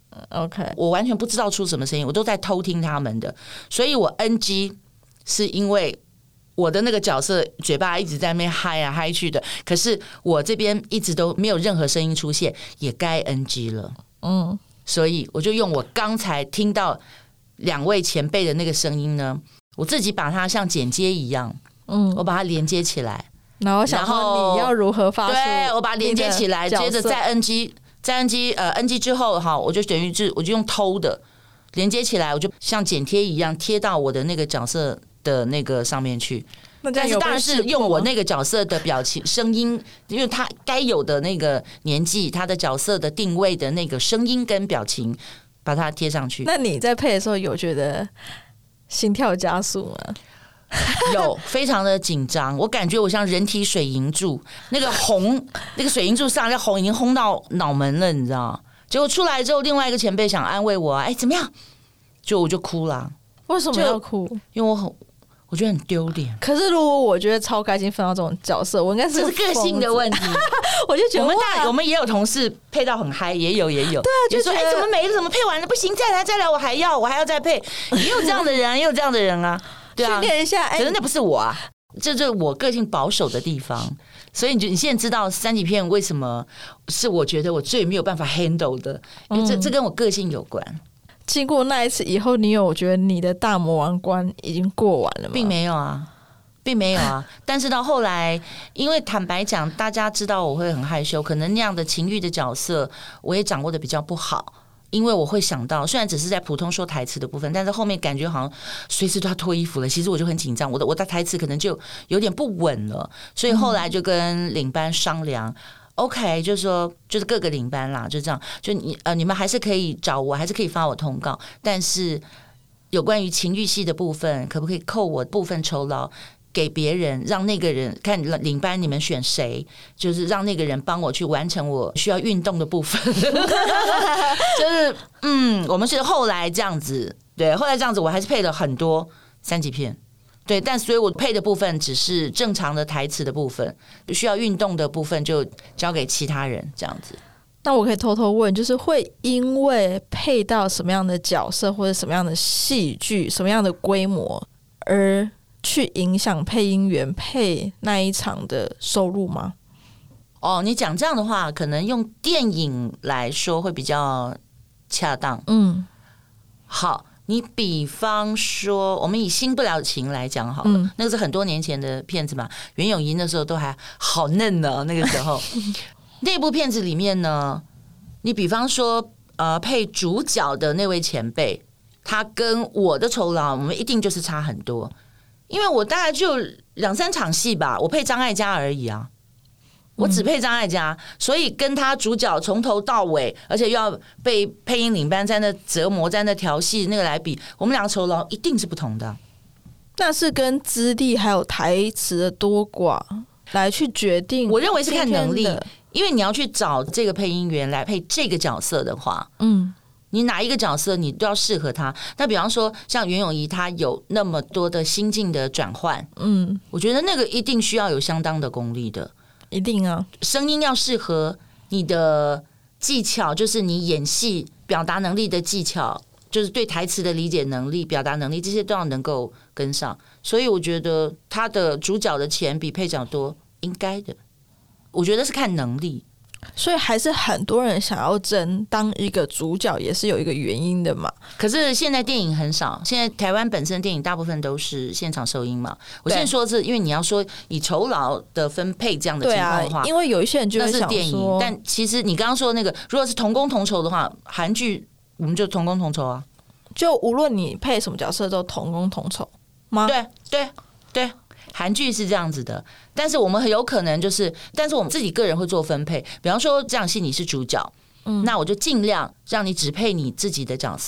OK， 我完全不知道出什么声音，我都在偷听他们的，所以我 N G 是因为我的那个角色嘴巴一直在那边嗨啊嗨去的，可是我这边一直都没有任何声音出现，也该 N G 了。嗯，所以我就用我刚才听到两位前辈的那个声音呢，我自己把它像剪接一样，嗯，我把它连接起来， 然后想说你要如何发出， 对我把它连接起来，接着再 N G。在 N G 呃 N G 之后哈，我就等于是我就用偷的连接起来，我就像剪贴一样贴到我的那个角色的那个上面去。但是当然是用我那个角色的表情、声音，因为他该有的那个年纪、他的角色的定位的那个声音跟表情，把它贴上去。 那你在配的时候有觉得心跳加速吗？ 有，非常的紧张，我感觉我像人体水银柱，那个红，那个水银柱上，那红已经轰到脑门了，你知道？结果出来之后，另外一个前辈想安慰我，哎，怎么样？就我就哭了。 为什么要哭？ 因为我很，我觉得很丢脸。 可是如果我觉得超开心，分到这种角色，我应该是这是个性的问题。 我就觉得我们大我们也有同事配到很嗨，也有也有。对啊，就说哎，怎么没了？怎么配完了？不行，再来再来，我还要，我还要再配。也有这样的人，也有这样的人啊。对啊， 训练一下。 可是那不是我啊，这就是我个性保守的地方。所以你就你现在知道三级片为什么是我觉得我最没有办法 handle 的，因为这、嗯、这跟我个性有关。 经过那一次以后，你有觉得你的大魔王关已经过完了吗？ 并没有啊，并没有啊。但是到后来，因为坦白讲，大家知道我会很害羞，可能那样的情欲的角色，我也掌握的比较不好。因为我会想到，虽然只是在普通说台词的部分，但是后面感觉好像随时都要脱衣服了，其实我就很紧张，我的我的台词可能就有点不稳了，所以后来就跟领班商量。OK， 就是说，就是各个领班啦，就这样，就你呃，你们还是可以找我，还是可以发我通告，但是有关于情欲戏的部分，可不可以扣我部分酬劳给别人，让那个人看领班你们选谁，就是让那个人帮我去完成我需要运动的部分。就是嗯，我们是后来这样子，对，后来这样子，我还是配了很多三级片。对，但所以我配的部分只是正常的台词的部分，需要运动的部分就交给其他人这样子。 那我可以偷偷问，就是会因为配到什么样的角色或者什么样的戏剧、什么样的规模而去影响配音员配那一场的收入吗？ 哦，你讲这样的话，可能用电影来说会比较恰当。嗯，好。你比方说，我们以《新不了情》来讲好了，嗯、那个是很多年前的片子嘛。袁咏仪那时候都还好嫩呢，那个时候那部片子里面呢，你比方说呃配主角的那位前辈，他跟我的酬劳，我们一定就是差很多，因为我大概就两三场戏吧，我配张艾嘉而已啊。我只配张艾嘉，所以跟他主角从头到尾，而且又要被配音领班在那折磨，在那调戏那个来比，我们两个酬劳一定是不同的。 那是跟资历还有台词的多寡来去决定。 我认为是看能力，因为你要去找这个配音员来配这个角色的话，嗯，你哪一个角色你都要适合他。那比方说像袁咏仪，她有那么多的心境的转换，嗯，我觉得那个一定需要有相当的功力的。 一定啊， 声音要适合你的技巧，就是你演戏表达能力的技巧，就是对台词的理解能力、表达能力，这些都要能够跟上。所以我觉得他的主角的钱比配角多，应该的。我觉得是看能力。 所以还是很多人想要争当一个主角，也是有一个原因的嘛。 可是现在电影很少，现在台湾本身电影大部分都是现场收音嘛。我现在说的是，因为你要说以酬劳的分配这样的情况的话， 对啊，因为有一些人就会想说那是电影，但其实你刚刚说那个，如果是同工同酬的话，韩剧我们就同工同酬啊。 就无论你配什么角色，都同工同酬吗？ 对对对。韩剧是这样子的，但是我们很有可能就是，但是我们自己个人会做分配。比方说，这场戏你是主角，嗯，那我就尽量让你只配你自己的角色，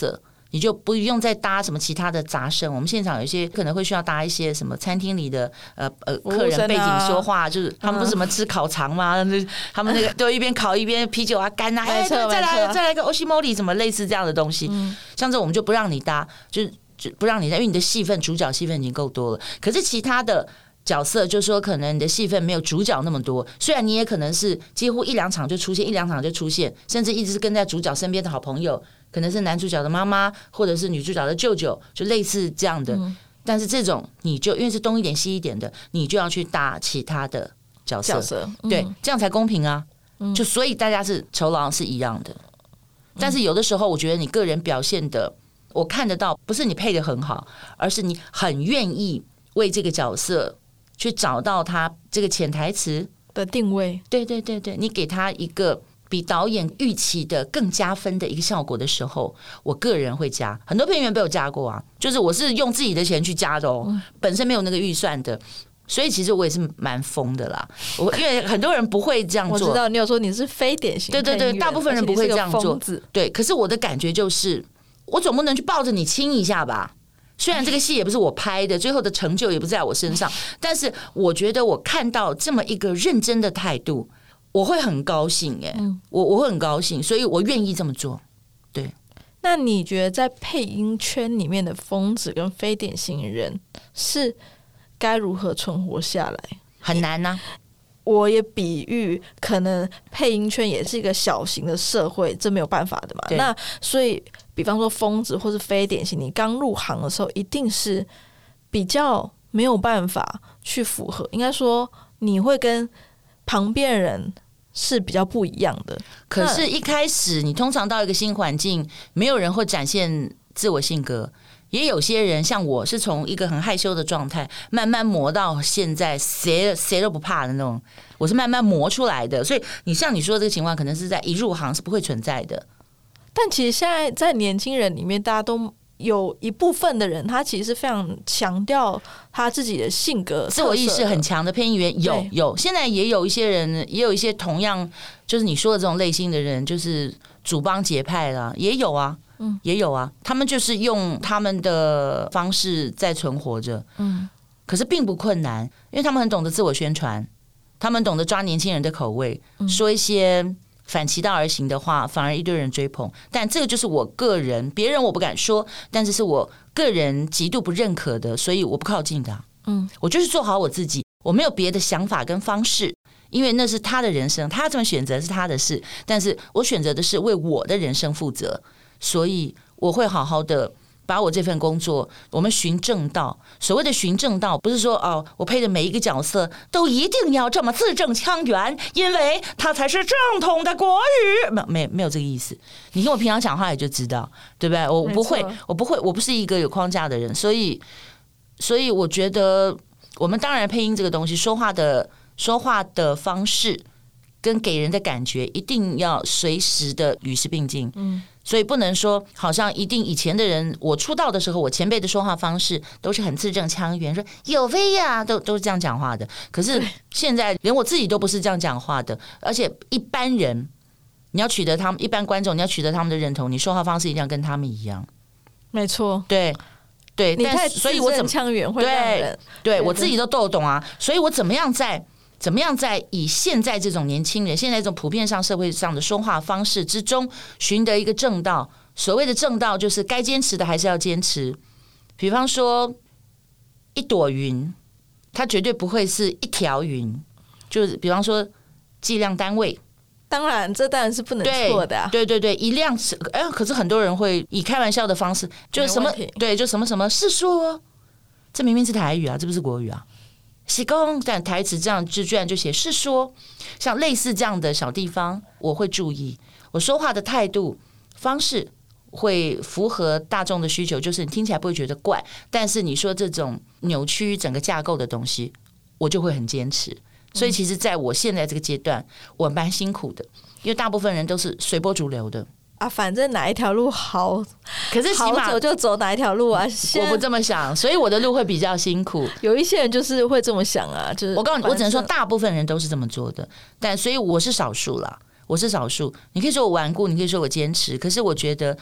你就不用再搭什么其他的杂声。我们现场有一些可能会需要搭一些什么餐厅里的呃呃客人背景说话，就是他们不是什么吃烤肠吗？他们那个都一边烤一边啤酒啊干啊，哎，再来再来个 Oshimori 什么类似这样的东西，嗯、像这我们就不让你搭，就是就不让你搭，因为你的戏份主角戏份已经够多了。可是其他的角色就是说，可能你的戏份没有主角那么多，虽然你也可能是几乎一两场就出现，一两场就出现，甚至一直是跟在主角身边的好朋友。可能是男主角的妈妈，或者是女主角的舅舅，就类似这样的。嗯、但是这种你就因为是东一点西一点的，你就要去搭其他的角色，角色嗯、对，这样才公平啊。嗯、就所以大家是酬劳是一样的，但是有的时候我觉得你个人表现的，我看得到，不是你配得很好，而是你很愿意为这个角色去找到他这个潜台词的定位。 对对对对，你给他一个。比导演预期的更加分的一个效果的时候，我个人会加，很多配音员被我加过啊，就是我是用自己的钱去加的哦，嗯、本身没有那个预算的，所以其实我也是蛮疯的啦。我因为很多人不会这样做， 我知道你有说你是非典型配音员， 对对对，大部分人不会这样做，对。可是我的感觉就是，我总不能去抱着你亲一下吧？虽然这个戏也不是我拍的，最后的成就也不在我身上，但是我觉得我看到这么一个认真的态度。我会很高兴哎、欸，嗯、我我会很高兴，所以我愿意这么做。对， 那你觉得在配音圈里面的疯子跟非典型人是该如何存活下来？ 很难啊。 我也比喻，可能配音圈也是一个小型的社会，这没有办法的嘛。那所以，比方说疯子或是非典型，你刚入行的时候，一定是比较没有办法去符合。应该说，你会跟旁边人是比较不一样的， 可是一开始你通常到一个新环境，没有人会展现自我性格，也有些人像我是从一个很害羞的状态慢慢磨到现在谁谁都不怕的那种，我是慢慢磨出来的，所以你像你说的这个情况可能是在一入行是不会存在的。 但其实现在在年轻人里面，大家都有一部分的人，他其实非常强调他自己的性格、 自我意识很强的配音员，有有，现在也有一些人，也有一些同样就是你说的这种类型的人，就是主帮结派啦，也有啊，嗯，也有啊，他们就是用他们的方式在存活着，嗯，可是并不困难，因为他们很懂得自我宣传，他们懂得抓年轻人的口味，嗯、说一些。反其道而行的话，反而一堆人追捧。但这个就是我个人，别人我不敢说，但是是我个人极度不认可的，所以我不靠近的、啊。嗯，我就是做好我自己，我没有别的想法跟方式，因为那是他的人生，他这么选择是他的事，但是我选择的是为我的人生负责，所以我会好好的。把我这份工作，我们循正道。所谓的循正道，不是说哦，我配的每一个角色都一定要这么字正腔圆，因为它才是正统的国语。没没没有这个意思。你听我平常讲话也就知道，对不对？我不会，我不会，我不是一个有框架的人，所以，所以我觉得我们当然配音这个东西，说话的说话的方式跟给人的感觉，一定要随时的与时并进。嗯。所以不能说好像一定以前的人，我出道的时候，我前辈的说话方式都是很字正腔圆，说有飞呀，都都是这样讲话的。可是现在连我自己都不是这样讲话的，而且一般人你要取得他们一般观众，你要取得他们的认同，你说话方式一定要跟他们一样。 没错， 对对， 你太字正腔圆会让人对对我自己都都懂啊，所以我怎么样在。怎么样在以现在这种年轻人，现在这种普遍上社会上的说话方式之中，寻得一个正道？所谓的正道，就是该坚持的还是要坚持。比方说，一朵云，它绝对不会是一条云，就是比方说计量单位。 当然，这当然是不能错的、啊。 对对对，一辆哎，可是很多人会以开玩笑的方式，就是什么对，就什么什么是说，这明明是台语啊，这不是国语啊。喜功，但台词这样就居然就写是说，像类似这样的小地方，我会注意我说话的态度方式会符合大众的需求，就是你听起来不会觉得怪，但是你说这种扭曲整个架构的东西，我就会很坚持。所以其实在我现在这个阶段，我蛮辛苦的，因为大部分人都是随波逐流的。 啊，反正哪一条路好， 可是起码好走就走哪一条路啊。 我不这么想，所以我的路会比较辛苦。 有一些人就是会这么想啊，就是我告诉你，我只能说大部分人都是这么做的，但所以我是少数啦，我是少数。你可以说我顽固，你可以说我坚持，可是我觉得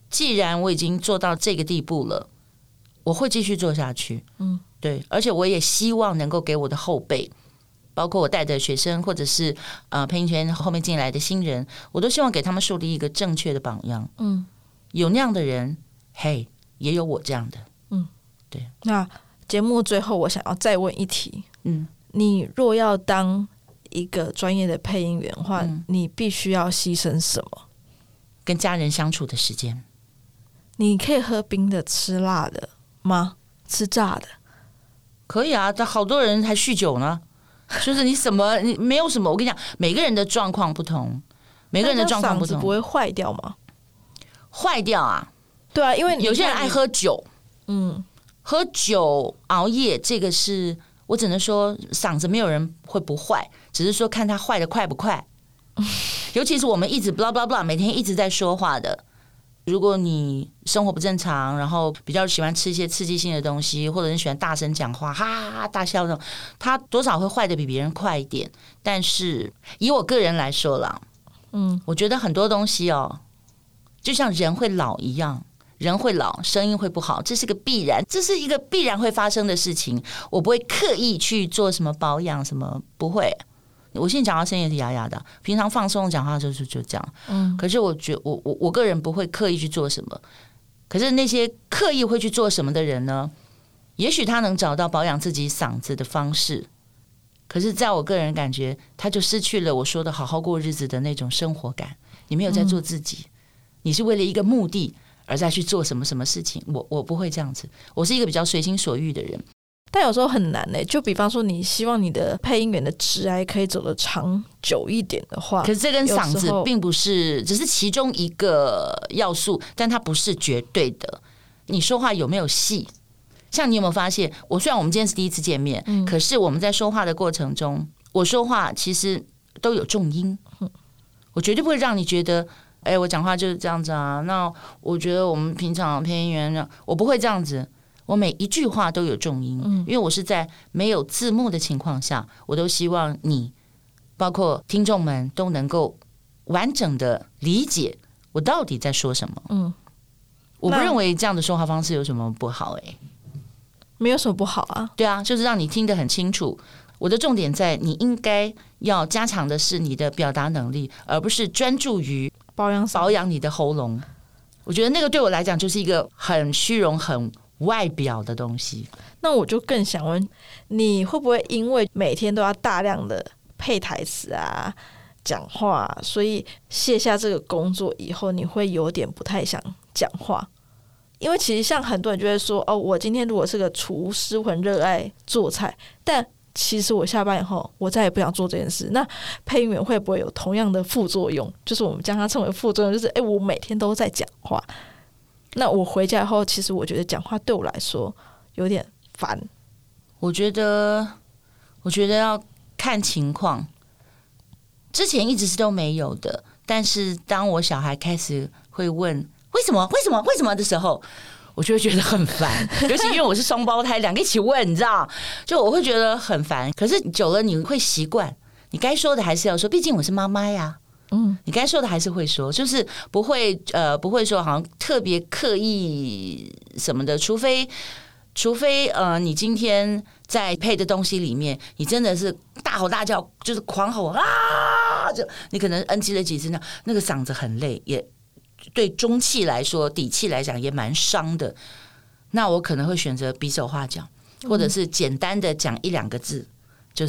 既然我已经做到这个地步了，我会继续做下去。嗯，对，而且我也希望能够给我的后辈，包括我带的学生，或者是呃配音圈后面进来的新人，我都希望给他们树立一个正确的榜样。嗯，有那样的人，嘿，也有我这样的。嗯，对。 那节目最后，我想要再问一题。 嗯， 你若要当一个专业的配音员的话，嗯、你必须要牺牲什么？ 跟家人相处的时间。 你可以喝冰的、吃辣的吗？吃炸的？ 可以啊，但好多人还酗酒呢。就是你什么，你没有什么。我跟你讲，每个人的状况不同，每个人的状况不同， 嗓子不会坏掉吗？ 坏掉啊？ 对啊，因为有些人爱喝酒， 嗯， 喝酒熬夜，这个是我只能说嗓子没有人会不坏，只是说看他坏的快不快。尤其是我们一直 blah blah blah 每天一直在说话的。如果你生活不正常，然后比较喜欢吃一些刺激性的东西，或者是喜欢大声讲话，哈哈大笑那种，他多少会坏的比别人快一点。但是以我个人来说啦，嗯，我觉得很多东西哦，就像人会老一样，人会老，声音会不好，这是个必然，这是一个必然会发生的事情。我不会刻意去做什么保养，什么不会。我现在讲话声音也是哑哑的，平常放松讲话就是就这样。嗯，可是我觉我我我个人不会刻意去做什么，可是那些刻意会去做什么的人呢？也许他能找到保养自己嗓子的方式，可是在我个人感觉，他就失去了我说的好好过日子的那种生活感。你没有在做自己，嗯、你是为了一个目的而再去做什么什么事情。我我不会这样子，我是一个比较随心所欲的人。 但有时候很难呢、欸，就比方说你希望你的配音员的职涯可以走得长久一点的话， 可是这跟嗓子并不是，只是其中一个要素，但它不是绝对的。你说话有没有戏？像你有没有发现，我虽然我们今天是第一次见面，嗯、可是我们在说话的过程中，我说话其实都有重音，嗯、我绝对不会让你觉得，哎、欸，我讲话就是这样子啊。那我觉得我们平常配音员，我不会这样子。我每一句话都有重音，因为我是在没有字幕的情况下，我都希望你，包括听众们都能够完整的理解我到底在说什么。嗯，我不认为这样的说话方式有什么不好、欸，哎， 没有什么不好啊。 对啊，就是让你听得很清楚。我的重点在你应该要加强的是你的表达能力，而不是专注于保养保养你的喉咙。我觉得那个对我来讲就是一个很虚荣、很外表的东西。 那我就更想问，你会不会因为每天都要大量的配台词啊、讲话，所以卸下这个工作以后，你会有点不太想讲话？因为其实像很多人就会说，哦，我今天如果是个厨师，我很热爱做菜，但其实我下班以后，我再也不想做这件事。那配音员会不会有同样的副作用？就是我们将它称为副作用，就是哎，我每天都在讲话。那我回家以后，其实我觉得讲话对我来说有点烦。 我觉得，我觉得要看情况。之前一直是都没有的，但是当我小孩开始会问为什么、为什么、为什么的时候，我就会觉得很烦。尤其因为我是双胞胎，两个一起问，你知道，就我会觉得很烦。可是久了你会习惯，你该说的还是要说，毕竟我是妈妈呀。嗯，你该说的还是会说，就是不会呃不会说好像特别刻意什么的，除非除非呃你今天在配的东西里面，你真的是大吼大叫，就是狂吼啊，就你可能 N G 了几次，那那个嗓子很累，也对中气来说、底气来讲也蛮伤的。那我可能会选择比手画脚，或者是简单的讲一两个字，就是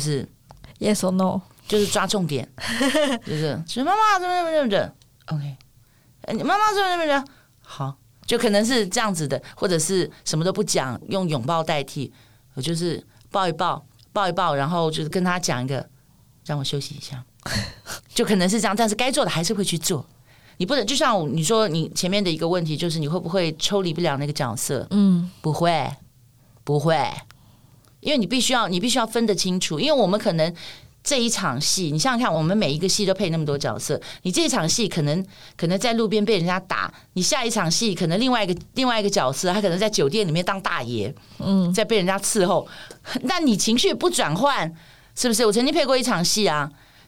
yes or no。 就是抓重点，就是是妈妈怎么怎么怎么的 ，OK， 你妈妈怎么怎么的，好，就可能是这样子的，或者是什么都不讲，用拥抱代替，我就是抱一抱，抱一抱，然后就是跟他讲一个，让我休息一下，就可能是这样，但是该做的还是会去做。你不能就像你说，你前面的一个问题就是你会不会抽离不了那个角色？嗯，不会，不会，因为你必须要，你必须要分得清楚，因为我们可能。这一场戏，你想想看，我们每一个戏都配那么多角色，你这一场戏可能可能在路边被人家打，你下一场戏可能另外一个另外一个角色，他可能在酒店里面当大爷，嗯，在被人家伺候，那你情绪不转换，是不是？我曾经配过一场戏啊，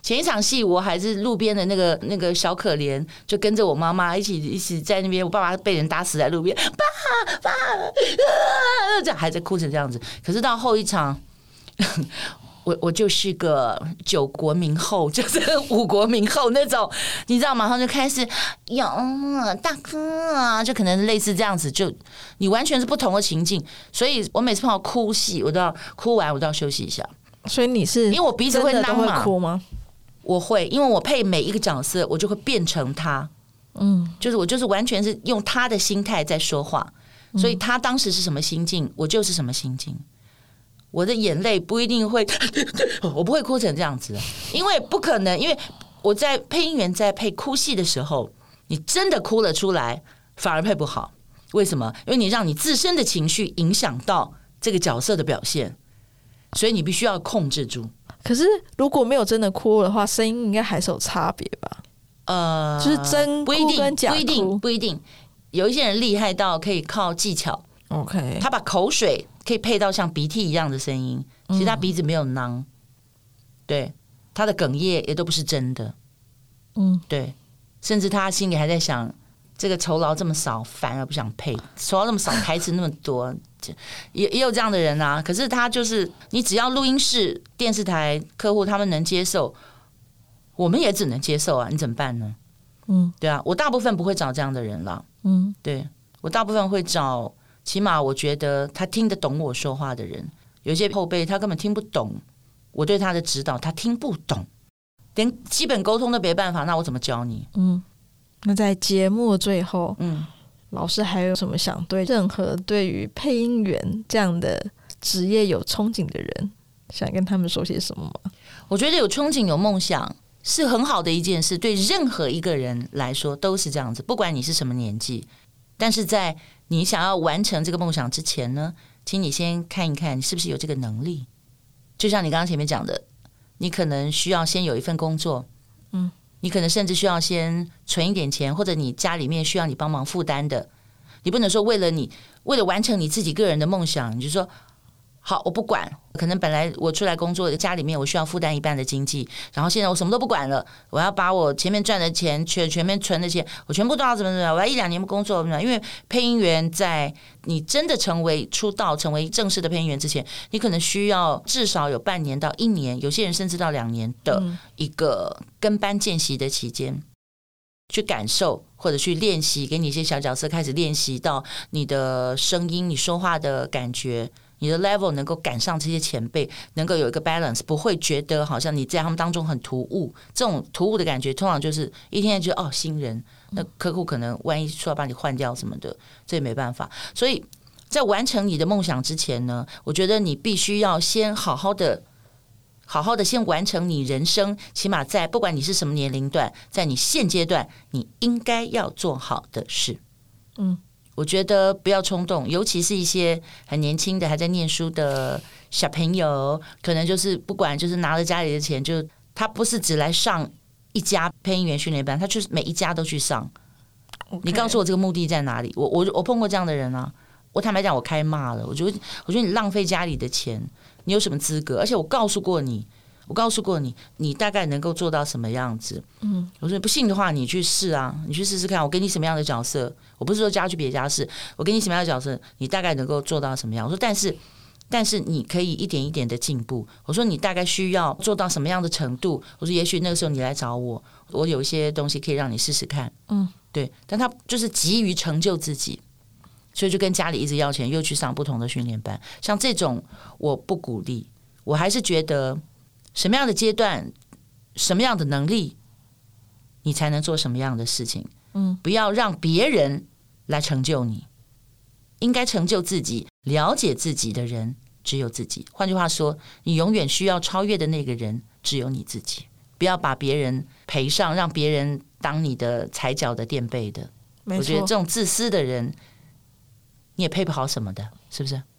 前一场戏我还是路边的那个那个小可怜，就跟着我妈妈一起一起在那边，我爸爸被人打死在路边，爸爸，这样还在哭成这样子。可是到后一场。我我就是个九国名后，就是五国名后那种，你知道，马上就开始有大哥啊，就可能类似这样子，就你完全是不同的情境。所以我每次碰到哭戏，我都要哭完，我都要休息一下。 所以你是因为我鼻子会囔嘛， 会哭吗？ 我会，因为我配每一个角色，我就会变成他，嗯，就是我就是完全是用他的心态在说话，所以他当时是什么心境，我就是什么心境。我的眼泪不一定会，我不会哭成这样子，因为不可能。因为我在配音员在配哭戏的时候，你真的哭了出来，反而配不好。为什么？因为你让你自身的情绪影响到这个角色的表现，所以你必须要控制住。 可是如果没有真的哭的话，声音应该还是有差别吧？ 呃， 就是真哭跟假哭， 不一定，不一定。有一些人厉害到可以靠技巧。 OK， 他把口水可以配到像鼻涕一样的声音，其实他鼻子没有囔，嗯、对，他的哽咽也都不是真的，嗯，对，甚至他心里还在想，这个酬劳这么少，反而不想配，酬劳这么少，台词那么多，也也有这样的人啊。可是他就是，你只要录音室、电视台、客户他们能接受，我们也只能接受啊，你怎么办呢？嗯，对啊，我大部分不会找这样的人了，嗯，对我大部分会找。起码我觉得他听得懂我说话的人，有些后辈他根本听不懂我对他的指导，他听不懂，连基本沟通都没办法，那我怎么教你？嗯， 那在节目的最后， 嗯， 老师还有什么想对任何对于配音员这样的职业有憧憬的人，想跟他们说些什么吗？ 我觉得有憧憬、有梦想是很好的一件事，对任何一个人来说都是这样子，不管你是什么年纪。但是在你想要完成这个梦想之前呢，请你先看一看你是不是有这个能力。就像你刚刚前面讲的，你可能需要先有一份工作，嗯，你可能甚至需要先存一点钱，或者你家里面需要你帮忙负担的。你不能说为了你为了完成你自己个人的梦想，你就说好我不管，可能本来我出来工作，家里面我需要负担一半的经济，然后现在我什么都不管了，我要把我前面赚的钱全全面存的钱，我全部都要怎么怎么样，我要一两年不工作，因为配音员在你真的成为出道成为正式的配音员之前，你可能需要至少有半年到一年，有些人甚至到两年的一个跟班见习的期间，去感受或者去练习，给你一些小角色开始练习到你的声音你说话的感觉，你的 level 能够赶上这些前辈，能够有一个 balance， 不会觉得好像你在他们当中很突兀。这种突兀的感觉通常就是一天就哦新人，那客户可能万一说要把你换掉什么的，这也没办法。所以在完成你的梦想之前呢，我觉得你必须要先好好的好好的先完成你人生，起码在不管你是什么年龄段，在你现阶段你应该要做好的事。嗯，我觉得不要冲动，尤其是一些很年轻的还在念书的小朋友，可能就是不管就是拿了家里的钱，就他不是只来上一家配音员训练班，他就是每一家都去上。Okay. 你告诉我这个目的在哪里？我我我碰过这样的人啊，我坦白讲，我开骂了。我觉得我觉得你浪费家里的钱，你有什么资格？而且我告诉过你，我告诉过你，你大概能够做到什么样子？嗯，我说不信的话，你去试啊，你去试试看。我给你什么样的角色？我不是说叫去别家试，我给你什么样的角色，你大概能够做到什么样？我说，但是但是你可以一点一点的进步。我说你大概需要做到什么样的程度？我说也许那个时候你来找我，我有一些东西可以让你试试看。嗯，对。但他就是急于成就自己，所以就跟家里一直要钱，又去上不同的训练班。像这种我不鼓励，我还是觉得什么样的阶段，什么样的能力，你才能做什么样的事情。嗯，不要让别人来成就你，应该成就自己，了解自己的人只有自己。换句话说，你永远需要超越的那个人只有你自己。不要把别人陪上，让别人当你的踩脚的垫背的。我觉得这种自私的人，你也配不好什么的，是不是？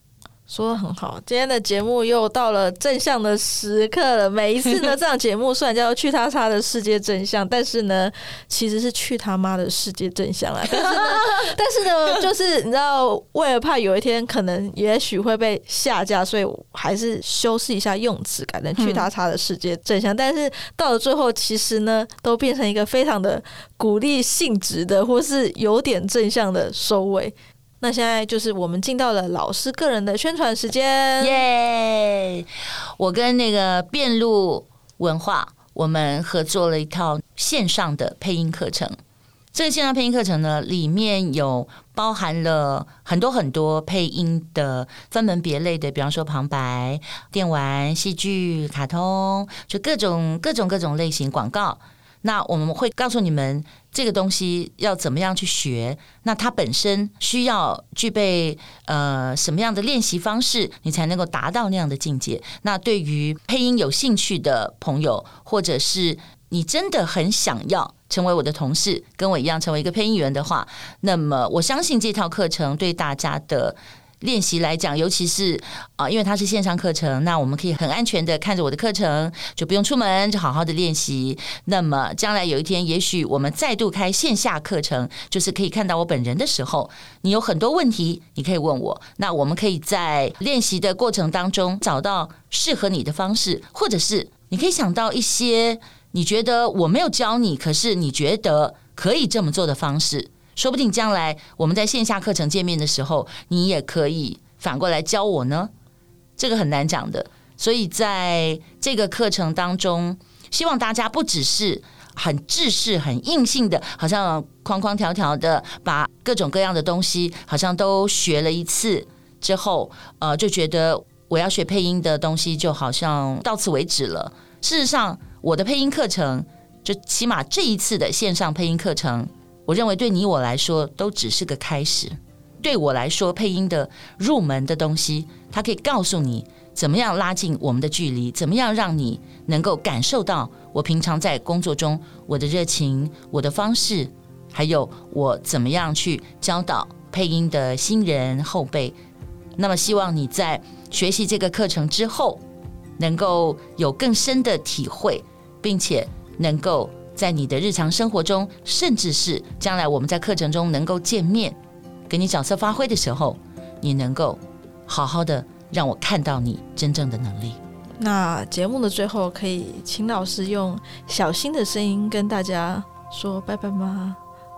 说得很好，今天的节目又到了正向的时刻了。每一次呢，这档节目虽然叫做去他叉的世界真相，但是呢，其实是去他妈的世界真相啦。但是呢，但是呢，就是你知道，为了怕有一天可能也许会被下架，所以我还是修饰一下用词，改成去他叉的世界真相。嗯、但是到了最后，其实呢，都变成一个非常的鼓励性质的，或是有点正向的收尾。那现在就是我们进到了老师个人的宣传时间， 耶！ Yeah! 我跟那个辩路文化，我们合作了一套线上的配音课程。这个线上配音课程呢，里面有包含了很多很多配音的分门别类的，比方说旁白、电玩、戏剧、卡通，就各种各种各种类型广告。那我们会告诉你们这个东西要怎么样去学，那它本身需要具备呃什么样的练习方式，你才能够达到那样的境界。那对于配音有兴趣的朋友，或者是你真的很想要成为我的同事，跟我一样成为一个配音员的话，那么我相信这套课程对大家的练习来讲，尤其是啊、呃，因为它是线上课程，那我们可以很安全的看着我的课程，就不用出门，就好好的练习。那么将来有一天，也许我们再度开线下课程，就是可以看到我本人的时候，你有很多问题，你可以问我。那我们可以在练习的过程当中找到适合你的方式，或者是你可以想到一些你觉得我没有教你，可是你觉得可以这么做的方式。说不定将来我们在线下课程见面的时候，你也可以反过来教我呢，这个很难讲的。所以在这个课程当中，希望大家不只是很制式、很硬性的，好像框框条条的把各种各样的东西好像都学了一次之后，呃，就觉得我要学配音的东西就好像到此为止了。事实上，我的配音课程，就起码这一次的线上配音课程，我认为对你我来说都只是个开始。对我来说，配音的入门的东西，它可以告诉你怎么样拉近我们的距离，怎么样让你能够感受到我平常在工作中我的热情、我的方式，还有我怎么样去教导配音的新人后辈。那么希望你在学习这个课程之后，能够有更深的体会，并且能够在你的日常生活中，甚至是将来我们在课程中能够见面，给你角色发挥的时候，你能够好好的让我看到你真正的能力。 那节目的最后，可以请老师用小心的声音跟大家说拜拜吗？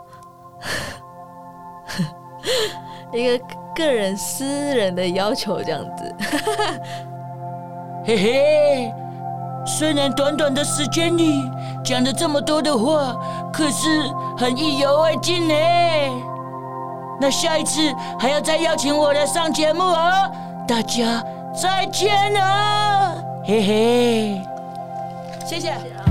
一个个人私人的要求这样子。 嘿嘿，虽然短短的时间里讲了这么多的话，可是很意犹未尽呢。那下一次还要再邀请我来上节目哦，大家再见了，嘿嘿， 谢谢。